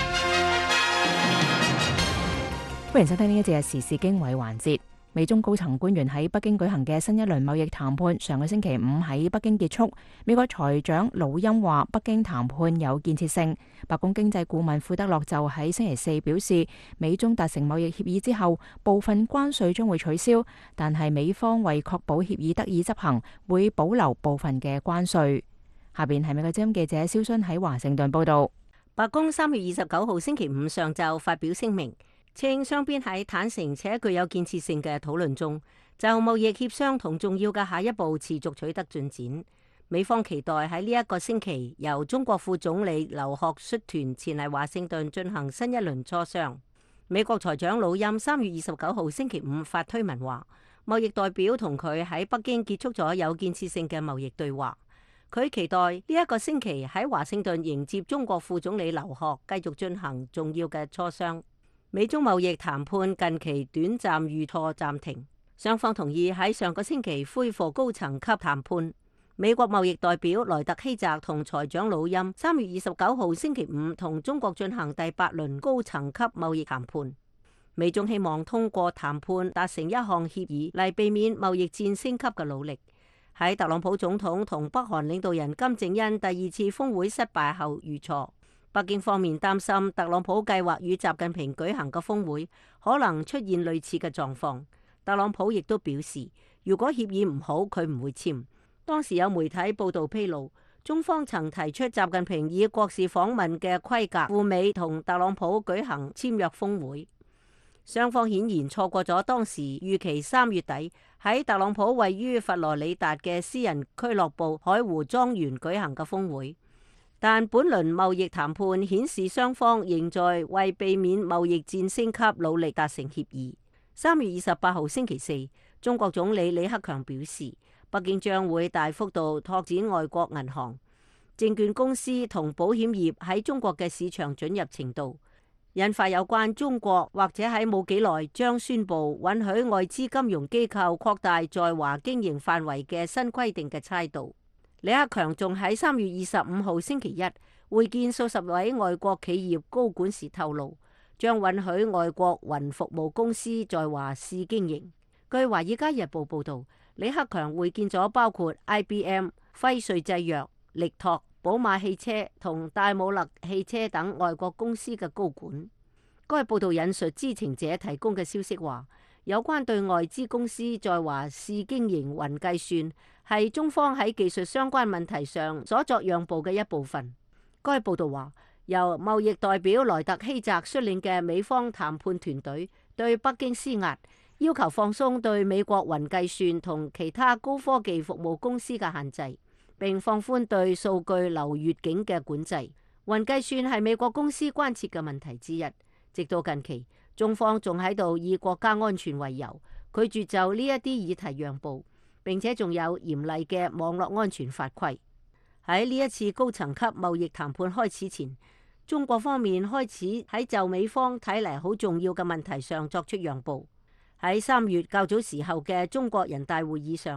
歡迎收聽呢一節嘅時事經緯環節。美中高層官員喺北京舉行嘅新一輪貿易談判，上個星期五喺北京結束。美國財長魯欽話，北京談判有建設性。白宮經濟顧問庫德洛就喺星期四表示，美中達成貿易協議之後，部分關稅將會取消，但係美方為確保協議得以執行，會保留部分嘅關稅。下邊係美國之音記者蕭薰喺華盛頓報道。 白宮三月二十九號星期五上晝發表聲明，稱雙邊喺坦誠且具有建設性嘅討論中，就貿易協商同重要嘅下一步持續取得進展。美方期待喺呢一個星期由中國副總理劉鶴率團前嚟華盛頓進行新一輪磋商。美國財長魯欽三月二十九號星期五發推文話，貿易代表同佢喺北京結束咗有建設性嘅貿易對話。佢期待呢一個星期喺華盛頓迎接中國副總理劉鶴，繼續進行重要嘅磋商。美中貿易談判近期短暫遇挫暫停，雙方同意喺上個星期恢復高層級談判。美國貿易代表萊特希澤同財長魯欽三月二十九號星期五同中國進行第八輪高層級貿易談判。美中希望通過談判達成一項協議嚟避免貿易戰升級嘅努力。喺特朗普總統同北韓領導人金正恩第二次峰會失敗後遇挫。北京方面擔心特朗普計劃與習近平舉行嘅峰會可能出現類似嘅狀況。特朗普亦都表示，如果協議唔好，佢唔會簽。當時有媒體報道披露，中方曾提出習近平以國事訪問嘅規格赴美同特朗普舉行簽約峰會。雙方顯然錯過咗當時預期三月底喺特朗普位於佛羅里達嘅私人俱樂部海湖莊園舉行嘅峰會。但本輪貿易談判顯示雙方仍在為避免貿易戰升級努力達成協議。三月二十八號星期四，中國總理李克強表示，北京將會大幅度拓展外國銀行、證券公司同保險業喺中國嘅市場准入程度，引發有關中國或者喺冇幾耐將宣布允許外資金融機構擴大在華經營範圍嘅新規定嘅猜度。李克強仲喺三月二十五號星期一會見數十位外國企業高管時透露，將允許外國雲服務公司在華試經營。據華爾街日報報道，李克強會見咗包括 I B M、輝瑞製藥、力拓、寶馬汽車同戴姆勒汽車等外國公司嘅高管。該報道引述知情者提供嘅消息話，有關對外資公司在華試經營雲計算，係中方喺技術相關問題上所作讓步嘅一部分。該報道話，由貿易代表萊特希澤率領嘅美方談判團隊對北京施壓，要求放鬆對美國雲計算同其他高科技服務公司嘅限制，並放寬對數據流越境嘅管制。雲計算係美國公司關切嘅問題之一。直到近期，中方仲喺度以國家安全為由，拒絕就呢一啲議題讓步，並且仲有嚴厲嘅網絡安全法規。喺呢一次高層級貿易談判開始前，中國方面開始喺就美方睇嚟好重要嘅問題上作出讓步。喺三月較早時候嘅中國人大會議上，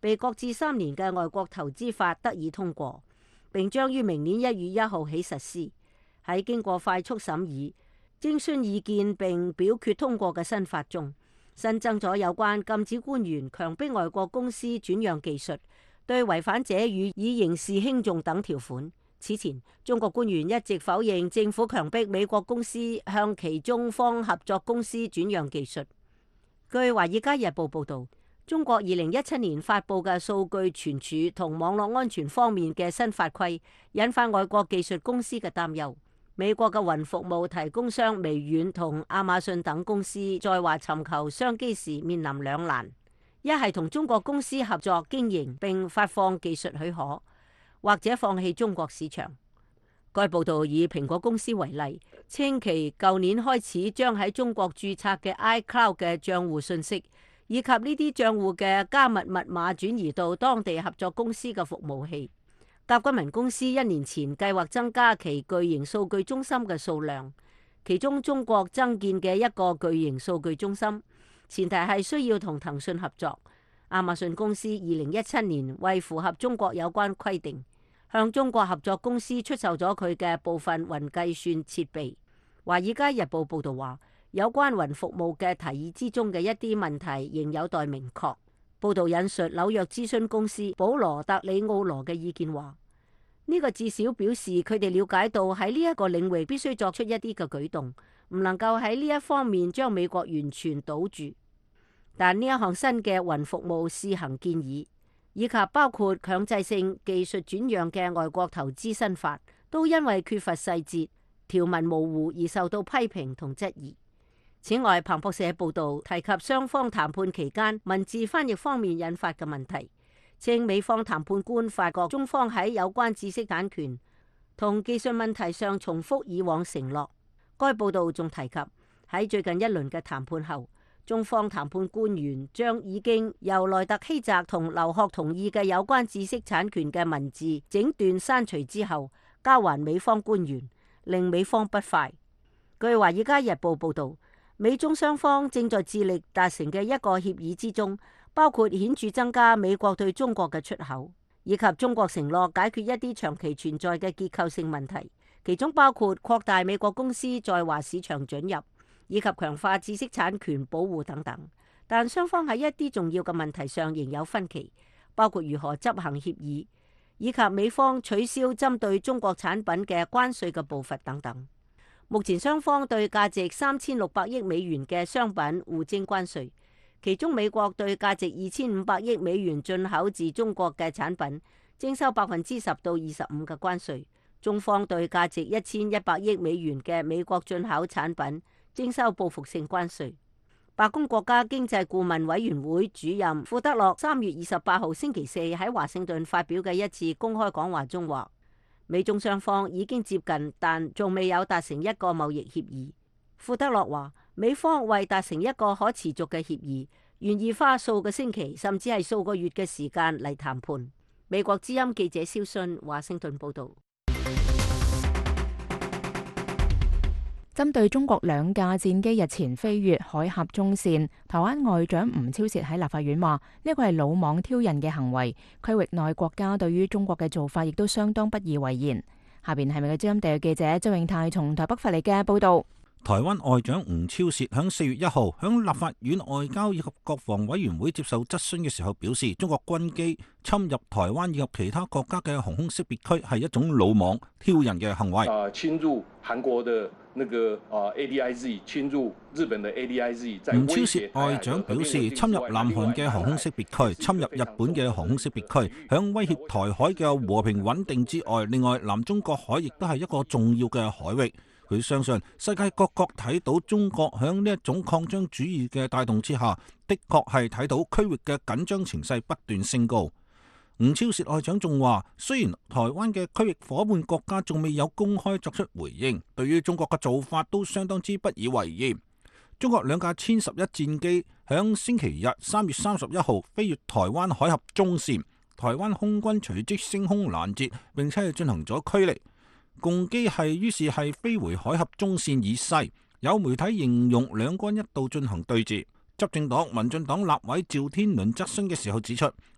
被擱置三年嘅外國投資法得以通過，並將於明年一月一號起實施。喺經過快速審議、徵詢意見並表決通過嘅新法中，新增咗有關禁止官員強迫外國公司轉讓技術、對違反者予以刑事輕重等條款。此前，中國官員一直否認政府強迫美國公司向其中方合作公司轉讓技術。據《華爾街日報》報導，中國二零一七年發布嘅數據存儲同網絡安全方面嘅新法規，引發外國技術公司嘅擔憂。美國嘅雲服務提供商微軟同亞馬遜等公司在華尋求商機時面臨兩難：一係同中國公司合作經營並發放技術許可，或者放棄中國市場。該報導以蘋果公司為例，稱其舊年開始將喺中國註冊嘅 iCloud 嘅帳戶信息，以及呢啲帳戶嘅加密密碼轉移到當地合作公司嘅服務器。甲骨文公司一年前計劃增加其巨型數據中心嘅數量，其中中國增建嘅一個巨型數據中心，前提係需要同騰訊合作。亞馬遜公司二零一七年為符合中國有關規定，向中國合作公司出售咗佢嘅部分雲計算設備。華爾街日報報導話，有關雲服務嘅提議之中嘅一啲問題仍有待明確。報導引述紐約諮詢公司保羅特里奧羅嘅意見話，呢個至少表示佢哋了解到喺呢一個領域必須作出一啲嘅舉動，唔能夠喺呢一方面將美國完全堵住。但呢一項新嘅雲服務試行建議，以及包括強制性技術轉讓嘅外國投資新法，都因為缺乏細節、條文模糊而受到批評同質疑。此外，彭博社報導提及雙方談判期間文字翻譯方面引發嘅問題，稱美方談判官發覺中方喺有關知識產權同技術問題上重複以往承諾。該報導仲提及喺最近一輪嘅談判後，中方談判官員將已經由萊特希澤同劉鶴同意嘅有關知識產權嘅文字整段刪除之後，交還美方官員，令美方不快。據《華爾街日報》報導，美中雙方正在致力達成嘅一個協議之中，包括顯著增加美國對中國嘅出口，以及中國承諾解決一啲長期存在嘅結構性問題，其中包括擴大美國公司在華市場准入，以及強化知識產權保護等等。但雙方喺一啲重要嘅問題上仍有分歧，包括如何執行協議，以及美方取消針對中國產品嘅關稅嘅步伐等等。目前雙方對價值三千六百億美元嘅商品互徵關稅，其中美國對價值二千五百億美元進口自中國嘅產品徵收百分之十到二十五嘅關稅，中方對價值一千一百億美元嘅美國進口產品徵收報復性關稅。白宮國家經濟顧問委員會主任庫德洛三月二十八號星期四喺華盛頓發表嘅一次公開講話中話，美中雙方已經接近，但仲未有達成一個貿易協議。庫德洛話，美方為達成一個可持續嘅協議，願意花數個星期甚至係數個月嘅時間嚟談判。美國之音記者蕭信華盛頓報道。 針對中國兩架戰機日前飛越海峽中線，台灣外長吳釗燮喺立法院話：呢個係魯莽挑釁嘅行為，區域內國家對於中國嘅做法亦都相當不以為然。下邊係咪嘅之音地記者周永泰從台北發嚟嘅報道？ 台灣外長吳釗燮喺四月一號喺立法院外交以及國防委員會接受質詢嘅時候表示，中國軍機侵入台灣以及其他國家嘅航空識別區係一種魯莽挑釁嘅行為。 啊，侵入韓國的那個啊 A D I Z， 侵入日本的 A D I Z。吳釗燮外長表示，侵入南韓嘅航空識別區，侵入日本嘅航空識別區，響威脅台海嘅和平穩定之外，另外南中國海亦都係一個重要嘅海域。佢相信世界各國睇到中國響呢一種擴張主義嘅帶動之下，的確係睇到區域嘅緊張情勢不斷升高。吳釗燮外長仲話，雖然台灣嘅區域夥伴國家仲未有公開作出回應，對於中國嘅做法都相當之不以為然。中國兩架殲十一戰機響星期日三月三十一號飛越台灣海峽中線，台灣空軍隨即升空攔截，並且係進行咗驅離。共機係於是係飛回海峽中線以西，有媒體形容兩軍一度進行對峙。執政黨民進黨立委趙天麟質詢嘅時候指出，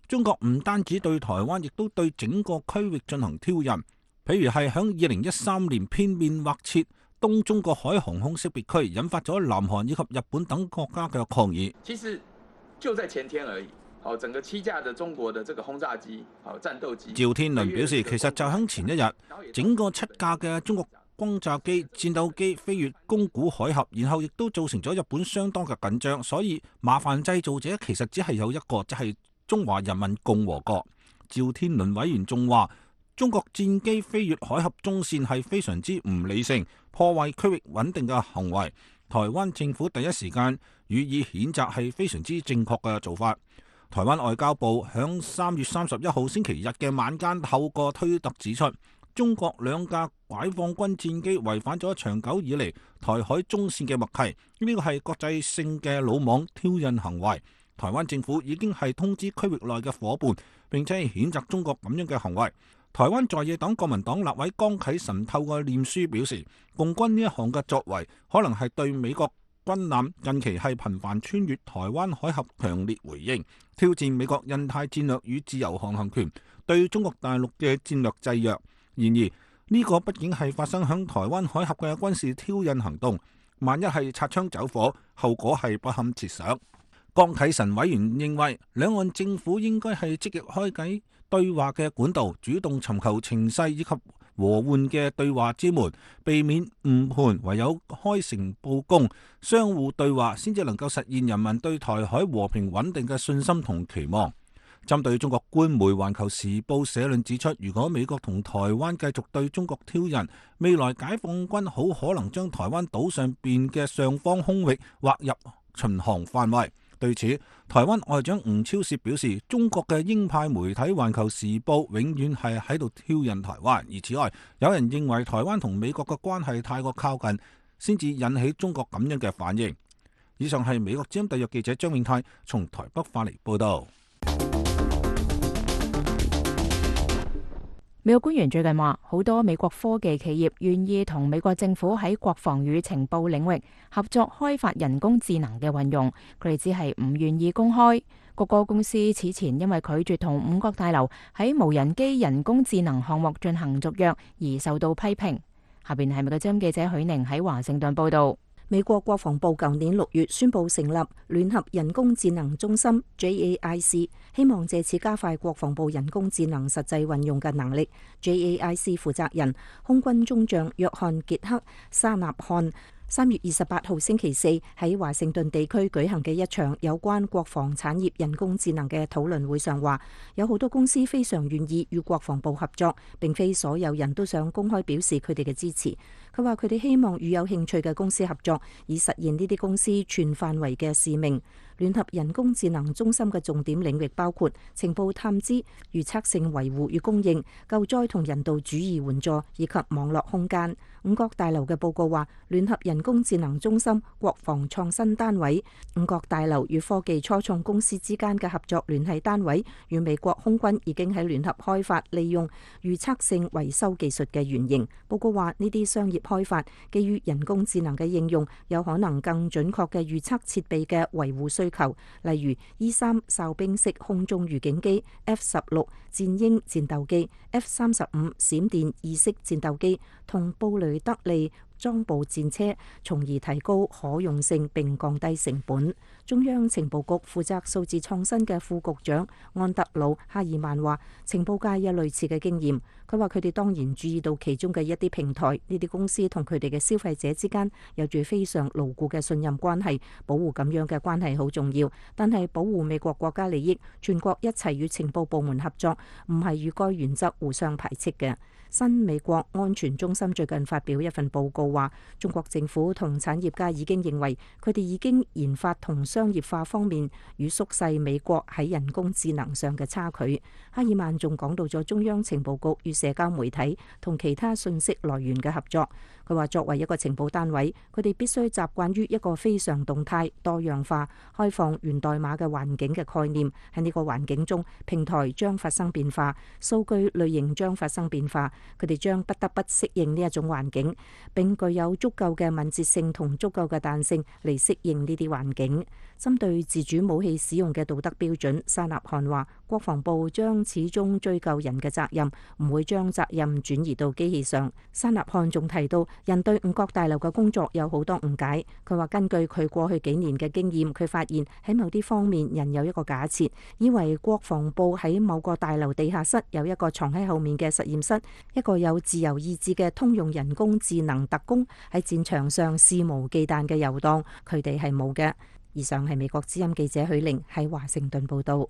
中國唔單止對台灣，亦都對整個區域進行挑釁。譬如係響二零一三年片面劃設東中國海航空識別區，引發咗南韓以及日本等國家嘅抗議。 其實就在前天而已，好，整個七架的中國的這個轟炸機，好，戰鬥機。 趙天麟表示，其實就響前一日，整個七架嘅中國轟炸機、戰鬥機飛越宮古海峽，然後亦都造成咗日本相當嘅緊張，所以麻煩製造者其實只係有一個，就係中華人民共和國。趙天麟委員仲話，中國戰機飛越海峽中線係非常之唔理性、破壞區域穩定嘅行為。台灣政府第一時間予以譴責係非常之正確嘅做法。台灣外交部響三月三十一號星期日嘅晚間透過推特指出，中國兩架解放軍戰機違反咗長久以嚟台海中線嘅默契，呢個係國際性嘅魯莽挑釁行為。台灣政府已經係通知區域內嘅夥伴，並且譴責中國咁樣嘅行為。台灣在野黨國民黨立委江啟臣透過臉書表示，共軍呢一項嘅作為可能係對美國軍艦近期係頻繁穿越台灣海峽強烈回應，挑戰美國印太戰略與自由航行權，對中國大陸嘅戰略制約。然而呢個畢竟係發生響台灣海峽嘅軍事挑釁行動，萬一係擦槍走火，後果係不堪設想。江啟臣委員認為，兩岸政府應該係積極開啟對話嘅管道，主動尋求情勢以及和緩嘅對話之門，避免誤判，唯有開誠佈公，相互對話，先至能夠實現人民對台海和平穩定嘅信心同期望。針對中國官媒《環球時報》社論指出，如果美國同台灣繼續對中國挑釁，未來解放軍好可能將台灣島上邊嘅上方空域劃入巡航範圍。對此，台灣外長吳釗燮表示，中國嘅鷹派媒體《環球時報》永遠係喺度挑釁台灣。而此外，有人認為台灣同美國嘅關係太過靠近，先至引起中國咁樣嘅反應。以上係美國之音特約記者張永泰從台北發嚟報道。 美國官員最近話，好多美國科技企業願意同美國政府喺國防與情報領域合作開發人工智能嘅運用，佢哋只係唔願意公開。谷歌公司此前因為拒絕同五角大樓喺無人機人工智能項目進行續約而受到批評。下邊係美國之音記者許寧喺華盛頓報道。 美國國防部舊年六月宣布成立聯合人工智能中心 J A I C， 希望借此加快國防部人工智能實際運用嘅能力。J A I C 負責人空軍中將約翰傑克沙納漢三月二十八號星期四喺華盛頓地區舉行嘅一場有關國防產業人工智能嘅討論會上話，有好多公司非常願意與國防部合作，並非所有人都想公開表示佢哋嘅支持。佢話佢哋希望與有興趣嘅公司合作，以實現呢啲公司全範圍嘅使命。聯合人工智能中心嘅重點領域包括情報探知、預測性維護與供應、救災同人道主義援助以及網絡空間。五角大樓嘅報告話，聯合人工智能中心國防創新單位、五角大樓與科技初創公司之間嘅合作聯繫單位與美國空軍已經喺聯合開發利用預測性維修技術嘅原型。報告話，呢啲商業開發基於人工智能嘅應用，有可能更準確嘅預測設備嘅維護需求，例如 E 三哨兵式空中預警機、F 十六戰鷹戰鬥機、F 三十五閃電二式戰鬥機同布雷德利裝步戰車，從而提高可用性並降低成本。中央情報局負責數字創新嘅副局長安德魯哈爾曼話，情報界有類似嘅經驗。佢話佢哋當然注意到其中嘅一啲平台，呢啲公司同佢哋嘅消費者之間有住非常牢固嘅信任關係，保護咁樣嘅關係好重要。但係保護美國國家利益，全國一齊與情報部門合作，唔係與該原則互相排斥嘅。新美國安全中心最近發表一份報告話，中國政府同產業界已經認為佢哋已經研發同商業化方面與縮細美國喺人工智能上嘅差距。哈爾曼仲講到咗中央情報局與社交媒體同其他信息來源嘅合作。佢話作為一個情報單位，佢哋必須習慣於一個非常動態、多樣化、開放源代碼嘅環境嘅概念。喺呢個環境中，平台將發生變化，數據類型將發生變化。佢哋將不得不適應呢一種環境，並具有足夠嘅敏捷性同足夠嘅彈性嚟適應呢啲環境。針對自主武器使用嘅道德標準，沙納漢話： 國防部將始終追究人嘅責任，唔會將責任轉移到機器上。沙納漢仲提到，人對五角大樓嘅工作有好多誤解。佢話根據佢過去幾年嘅經驗，佢發現喺某啲方面人有一個假設，以為國防部喺某個大樓地下室有一個藏喺後面嘅實驗室，一個有自由意志嘅通用人工智能特工喺戰場上肆無忌憚嘅遊蕩。佢哋係冇嘅。以上係美國之音記者許玲喺華盛頓報道。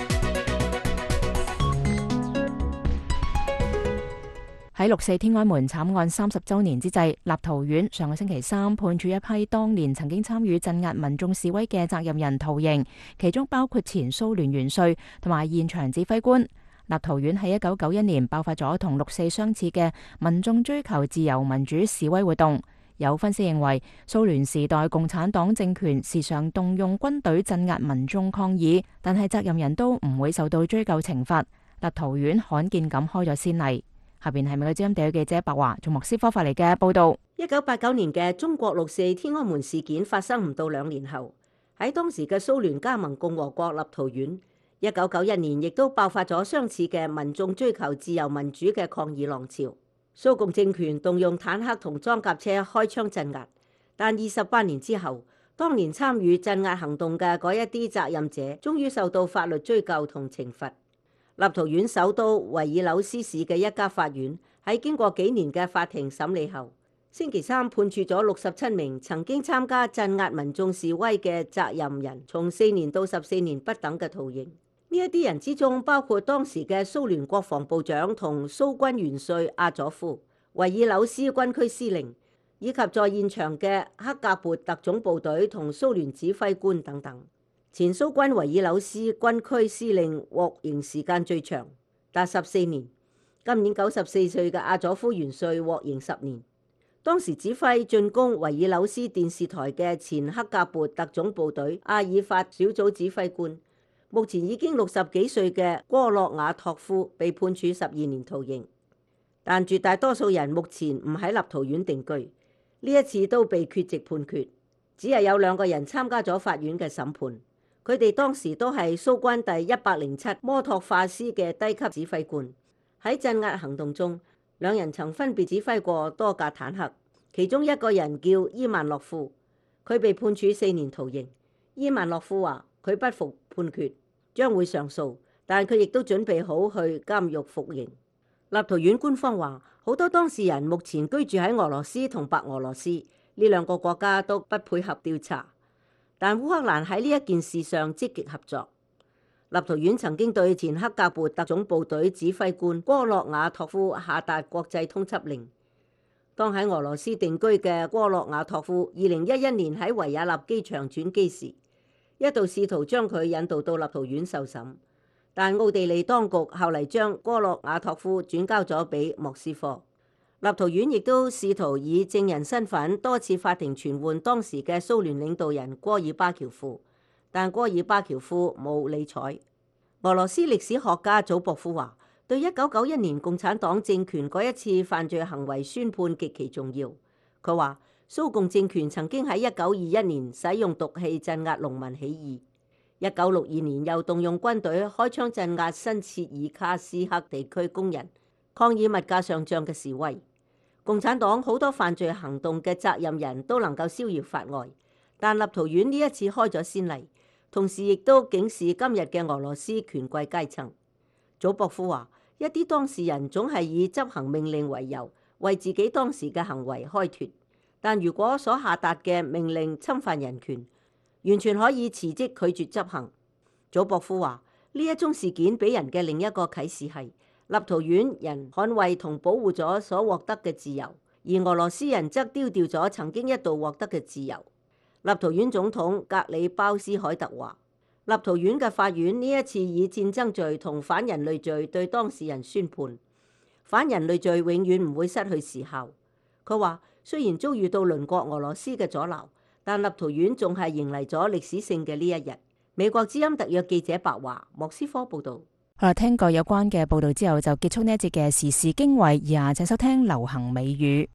喺六四天安門慘案三十週年之際，立陶宛上個星期三判處一批當年曾經參與鎮壓民眾示威嘅責任人徒刑，其中包括前蘇聯元帥同埋現場指揮官。立陶宛喺一九九一年爆發咗同六四相似嘅民眾追求自由民主示威活動。有分析認為，蘇聯時代共產黨政權時常動用軍隊鎮壓民眾抗議，但係責任人都唔會受到追究懲罰。立陶宛罕見咁開咗先例。下邊係美國之音地區記者白華從莫斯科發嚟嘅報道。 一九八九年嘅中國六四天安門事件發生唔到兩年後，喺當時嘅蘇聯加盟共和國立陶宛，一九九一年亦都爆發咗相似嘅民眾追求自由民主嘅抗議浪潮。蘇共政權動用坦克同裝甲車開槍鎮壓，但二十八年之後，當年參與鎮壓行動嘅嗰一啲責任者，終於受到法律追究同懲罰。立陶宛首都維爾紐斯市嘅一家法院喺經過幾年嘅法庭審理後，星期三判處咗六十七名曾經參加鎮壓民眾示威嘅責任人，從四年到十四年不等嘅徒刑。呢一啲人之中，包括當時嘅蘇聯國防部長同蘇軍元帥阿佐夫、維爾紐斯軍區司令，以及在現場嘅克格勃特種部隊同蘇聯指揮官等等。前蘇軍維爾紐斯軍區司令獲刑時間最長，達十四年。今年九十四歲嘅阿佐夫元帥獲刑十年。當時指揮進攻維爾紐斯電視台嘅前克格勃特種部隊阿爾法小組指揮官，目前已經六十幾歲嘅戈洛瓦托夫被判處十二年徒刑，但絕大多數人目前唔喺立陶宛定居，呢一次都被缺席判決，只係有兩個人參加咗法院嘅審判，佢哋當時都係蘇軍第一百零七摩托化師嘅低級指揮官。喺鎮壓行動中，兩人曾分別指揮過多架坦克，其中一個人叫伊萬諾夫，佢被判處四年徒刑。伊萬諾夫話佢不服判決，將會上訴，但佢亦都準備好去監獄服刑。立陶宛官方話，好多當事人目前居住喺俄羅斯同白俄羅斯，呢兩個國家都不配合調查，但烏克蘭喺呢一件事上積極合作。立陶宛曾經對前克格勃特種部隊指揮官戈洛瓦托夫下達國際通緝令。當喺俄羅斯定居嘅戈洛瓦托夫，二零一一年喺維也納機場轉機時，一度試圖將佢引渡到立陶宛受審，但奧地利當局後嚟將戈洛瓦托夫轉交咗俾莫斯科。立陶宛亦都試圖以證人身份多次法庭傳喚當時嘅蘇聯領導人戈爾巴喬夫，但戈爾巴喬夫冇理睬。俄羅斯歷史學家祖博夫話，對一九九一年共產黨政權嗰一次犯罪行為宣判極其重要。佢話，蘇共政權曾經喺一九二一年使用毒氣鎮壓農民起義，一九六二年又動用軍隊開槍鎮壓新切爾卡斯克地區工人抗議物價上漲嘅示威。共產黨好多犯罪行動嘅責任人都能夠逍遙法外，但立陶宛呢一次開咗先例，同時亦都警示今日嘅俄羅斯權貴階層。祖博夫話，一啲當事人總係以執行命令為由，為自己當時嘅行為開脫。但如果所下達嘅命令侵犯人權，完全可以辭職拒絕執行。祖博夫話，呢一宗事件俾人嘅另一個啟示係，立陶宛人捍衛同保護咗所獲得嘅自由，而俄羅斯人則丟掉咗曾經一度獲得嘅自由。立陶宛總統格里鮑斯凱特話，立陶宛嘅法院呢一次以戰爭罪同反人類罪對當事人宣判，反人類罪永遠唔會失去時效。佢話，雖然遭遇到鄰國俄羅斯嘅阻撓，但立陶宛仲係迎嚟咗歷史性嘅呢一日。美國之音特約記者白華，莫斯科報道。 好啦，聽過有關嘅報道之後，就結束呢一節嘅時事經緯，而下請收聽流行美語。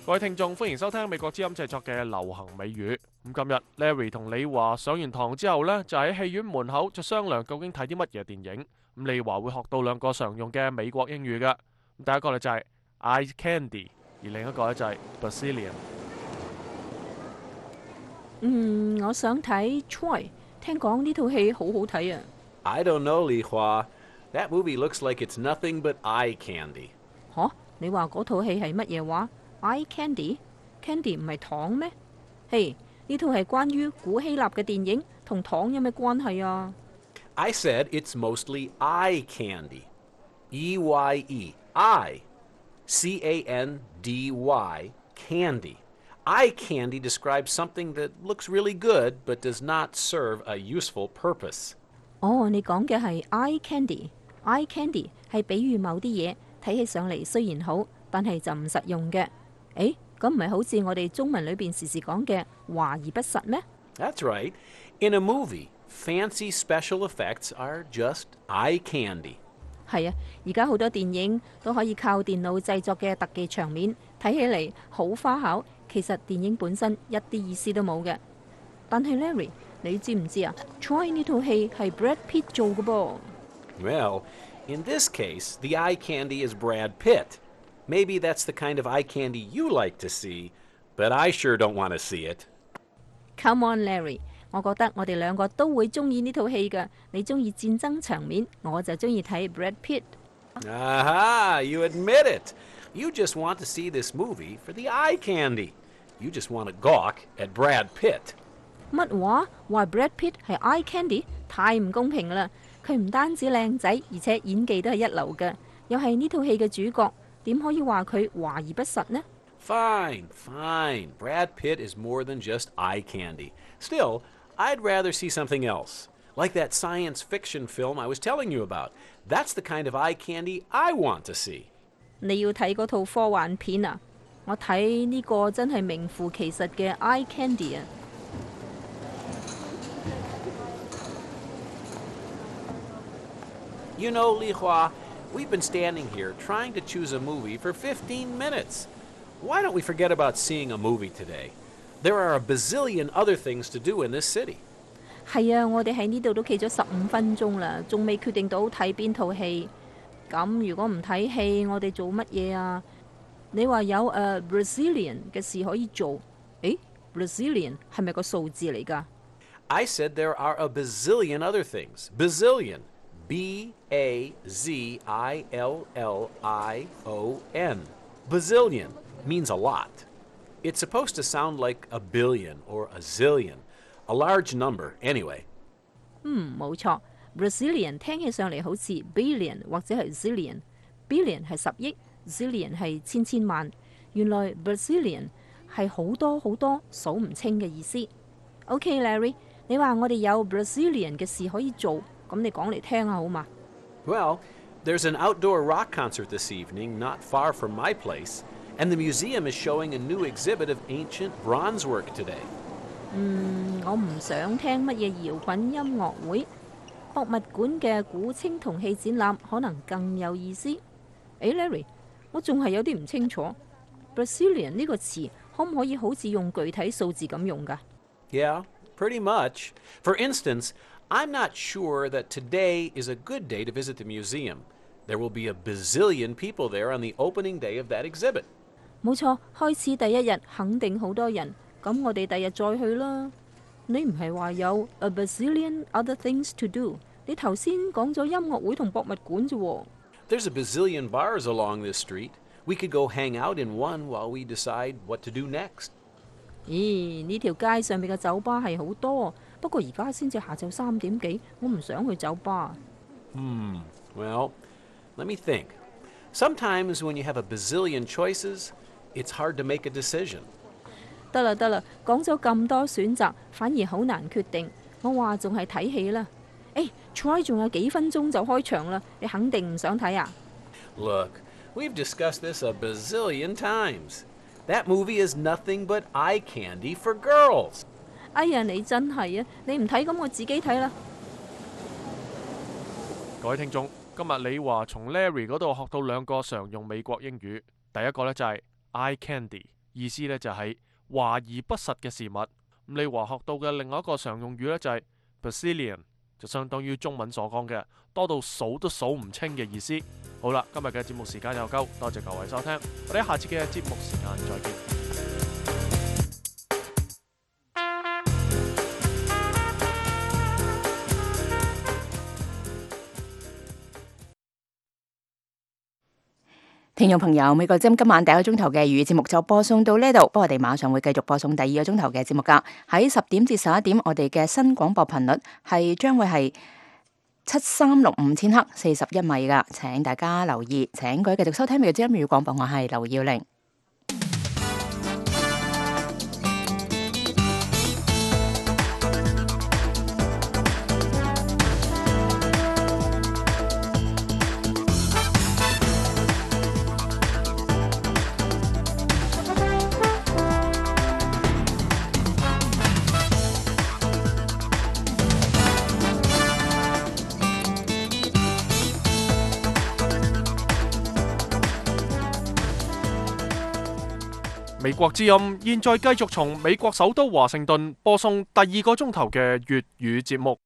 各位聽眾，歡迎收聽美國之音製作嘅流行美語。咁今日 Larry 同李華上完堂之後呢，就喺戲院門口就商量究竟睇啲乜嘢電影。咁李華會學到兩個常用嘅美國英語嘅。咁第一個呢就係 eye candy， 而另一個呢就係 Brazilian。 嗯，我想睇 Troy， 聽講呢套戲好好睇啊。 I don't know, Li Hua. That movie looks like it's nothing but eye candy. 吓，你話嗰套戲係乜嘢話？ Eye candy？Candy 唔係糖咩？嘿，呢套係關於古希臘嘅電影，同糖有咩關係啊？ I said it's mostly eye candy. E Y E. I. C A N D Y. Candy. Eye candy describes something that looks really good but does not serve a useful purpose. 哦，你講嘅係 eye candy。Eye candy 係比喻某啲嘢睇起上嚟雖然好，但係就唔實用嘅。誒，咁唔係好似我哋中文裏邊時時講嘅華而不實咩？ That's right. In a movie, fancy special effects are just eye candy. 係啊，而家好多電影都可以靠電腦製作嘅特技場面，睇起嚟好花巧，其實電影本身一啲意思都冇嘅。但係 Larry， 你知唔知啊 ？Troy 呢套戲係 Brad Pitt 做嘅噃。 Well, in this case, the eye candy is Brad Pitt. Maybe that's the kind of eye candy you like to see, but I sure don't want to see it. Come on, Larry， 我覺得我哋兩個都會中意呢套戲㗎。你中意戰爭場面，我就中意睇 Brad Pitt。 Aha! You admit it. You just want to see this movie for the eye candy. You just want to gawk at Brad Pitt. 乜話？話 Brad Pitt 係 eye candy？ 太唔公平啦！佢唔單止靚仔，而且演技都係一流嘅，又係呢套戲嘅主角，點可以話佢華而不實呢？ Fine, fine. Brad Pitt is more than just eye candy. Still, I'd rather see something else. Like that science fiction film I was telling you about. That's the kind of eye candy I want to see. 你要睇嗰套科幻片啊？我睇呢個真係名副其實嘅 eye candy 啊！ You know, Li Hua, we've been standing here trying to choose a movie for fifteen minutes. Why don't we forget about seeing a movie today? There are a bazillion other things to do in this city. 係啊，我哋喺呢度都企咗十五分鐘啦，仲未決定到睇邊套戲。咁如果唔睇戲，我哋做乜嘢啊？你話有誒、uh, Brazilian 嘅事可以做？誒 Brazilian 係咪個數字嚟㗎？ I said there are a bazillion other things. Bazillion. B A Z I L L I O N. Bazillion means a lot. It's supposed to sound like a billion or a zillion. A large number, anyway. 嗯，冇錯。Brazilian 聽起上嚟好似 billion 或者係 zillion。billion 係十億 ，zillion 係千千萬。原來 Brazilian 係好多好多數唔清嘅意思。OK, Larry， 你話我哋有 Brazilian 嘅事可以做。咁你講嚟聽下好嘛？ Well, there's an outdoor rock concert this evening not far from my place, and the museum is showing a new exhibit of ancient bronze work today. 嗯，我唔想聽乜嘢搖滾音樂會，博物館嘅古青銅器展覽可能更有意思。誒 Larry， 我仲係有啲唔清楚 Brazilian 呢個詞可唔可以好似用具體數字咁用㗎？ Yeah, pretty much. For instance, I'm not sure that today is a good day to visit the museum. There will be a bazillion people there on the opening day of that exhibit. 冇錯，開始第一日肯定好多人，咁我哋第日再去啦。你唔係話有 a bazillion other things to do？ 你頭先講咗音樂會同博物館啫喎。 There's a bazillion bars along this street. We could go hang out in one while we decide what to do next. 咦，呢條街上面嘅酒吧係好多。不過而家先至下晝三點幾，我唔想去酒吧。 Hmm. Well, let me think. Sometimes when you have a bazillion choices, it's hard to make a decision. 得啦得啦，講咗咁多選擇，反而好難決定。我話仲係睇戲啦。誒 ，Troy 仲有幾分鐘就開場啦，你肯定唔想睇啊？ Look, we've discussed this a bazillion times. That movie is nothing but eye candy for girls. 哎呀，你真係啊！你唔睇咁，我自己睇啦。 各位聽眾，今日李華從 Larry 嗰度學到兩個常用美國英語。第一個呢就係 eye candy， 意思呢就係華而不實嘅事物。咁你話學到嘅另外一個常用語呢，就係 bazillion， 就相當於中文所講嘅多到數都數唔清嘅意思。好啦，今日嘅節目時間又夠，多謝各位收聽，我哋下次嘅節目時間再見。 聽眾朋友，美國之音今晚第一個鐘頭嘅粵語節目就播送到呢度，不過我哋馬上會繼續播送第二個鐘頭嘅節目噶。喺十點至十一點，我哋嘅新廣播頻率係將會係七三六五千赫四十一米噶，請大家留意，請各位繼續收聽美國之音粵語廣播，我係劉耀玲。 美國之音現在繼續從美國首都華盛頓播送第二個鐘頭嘅粵語節目。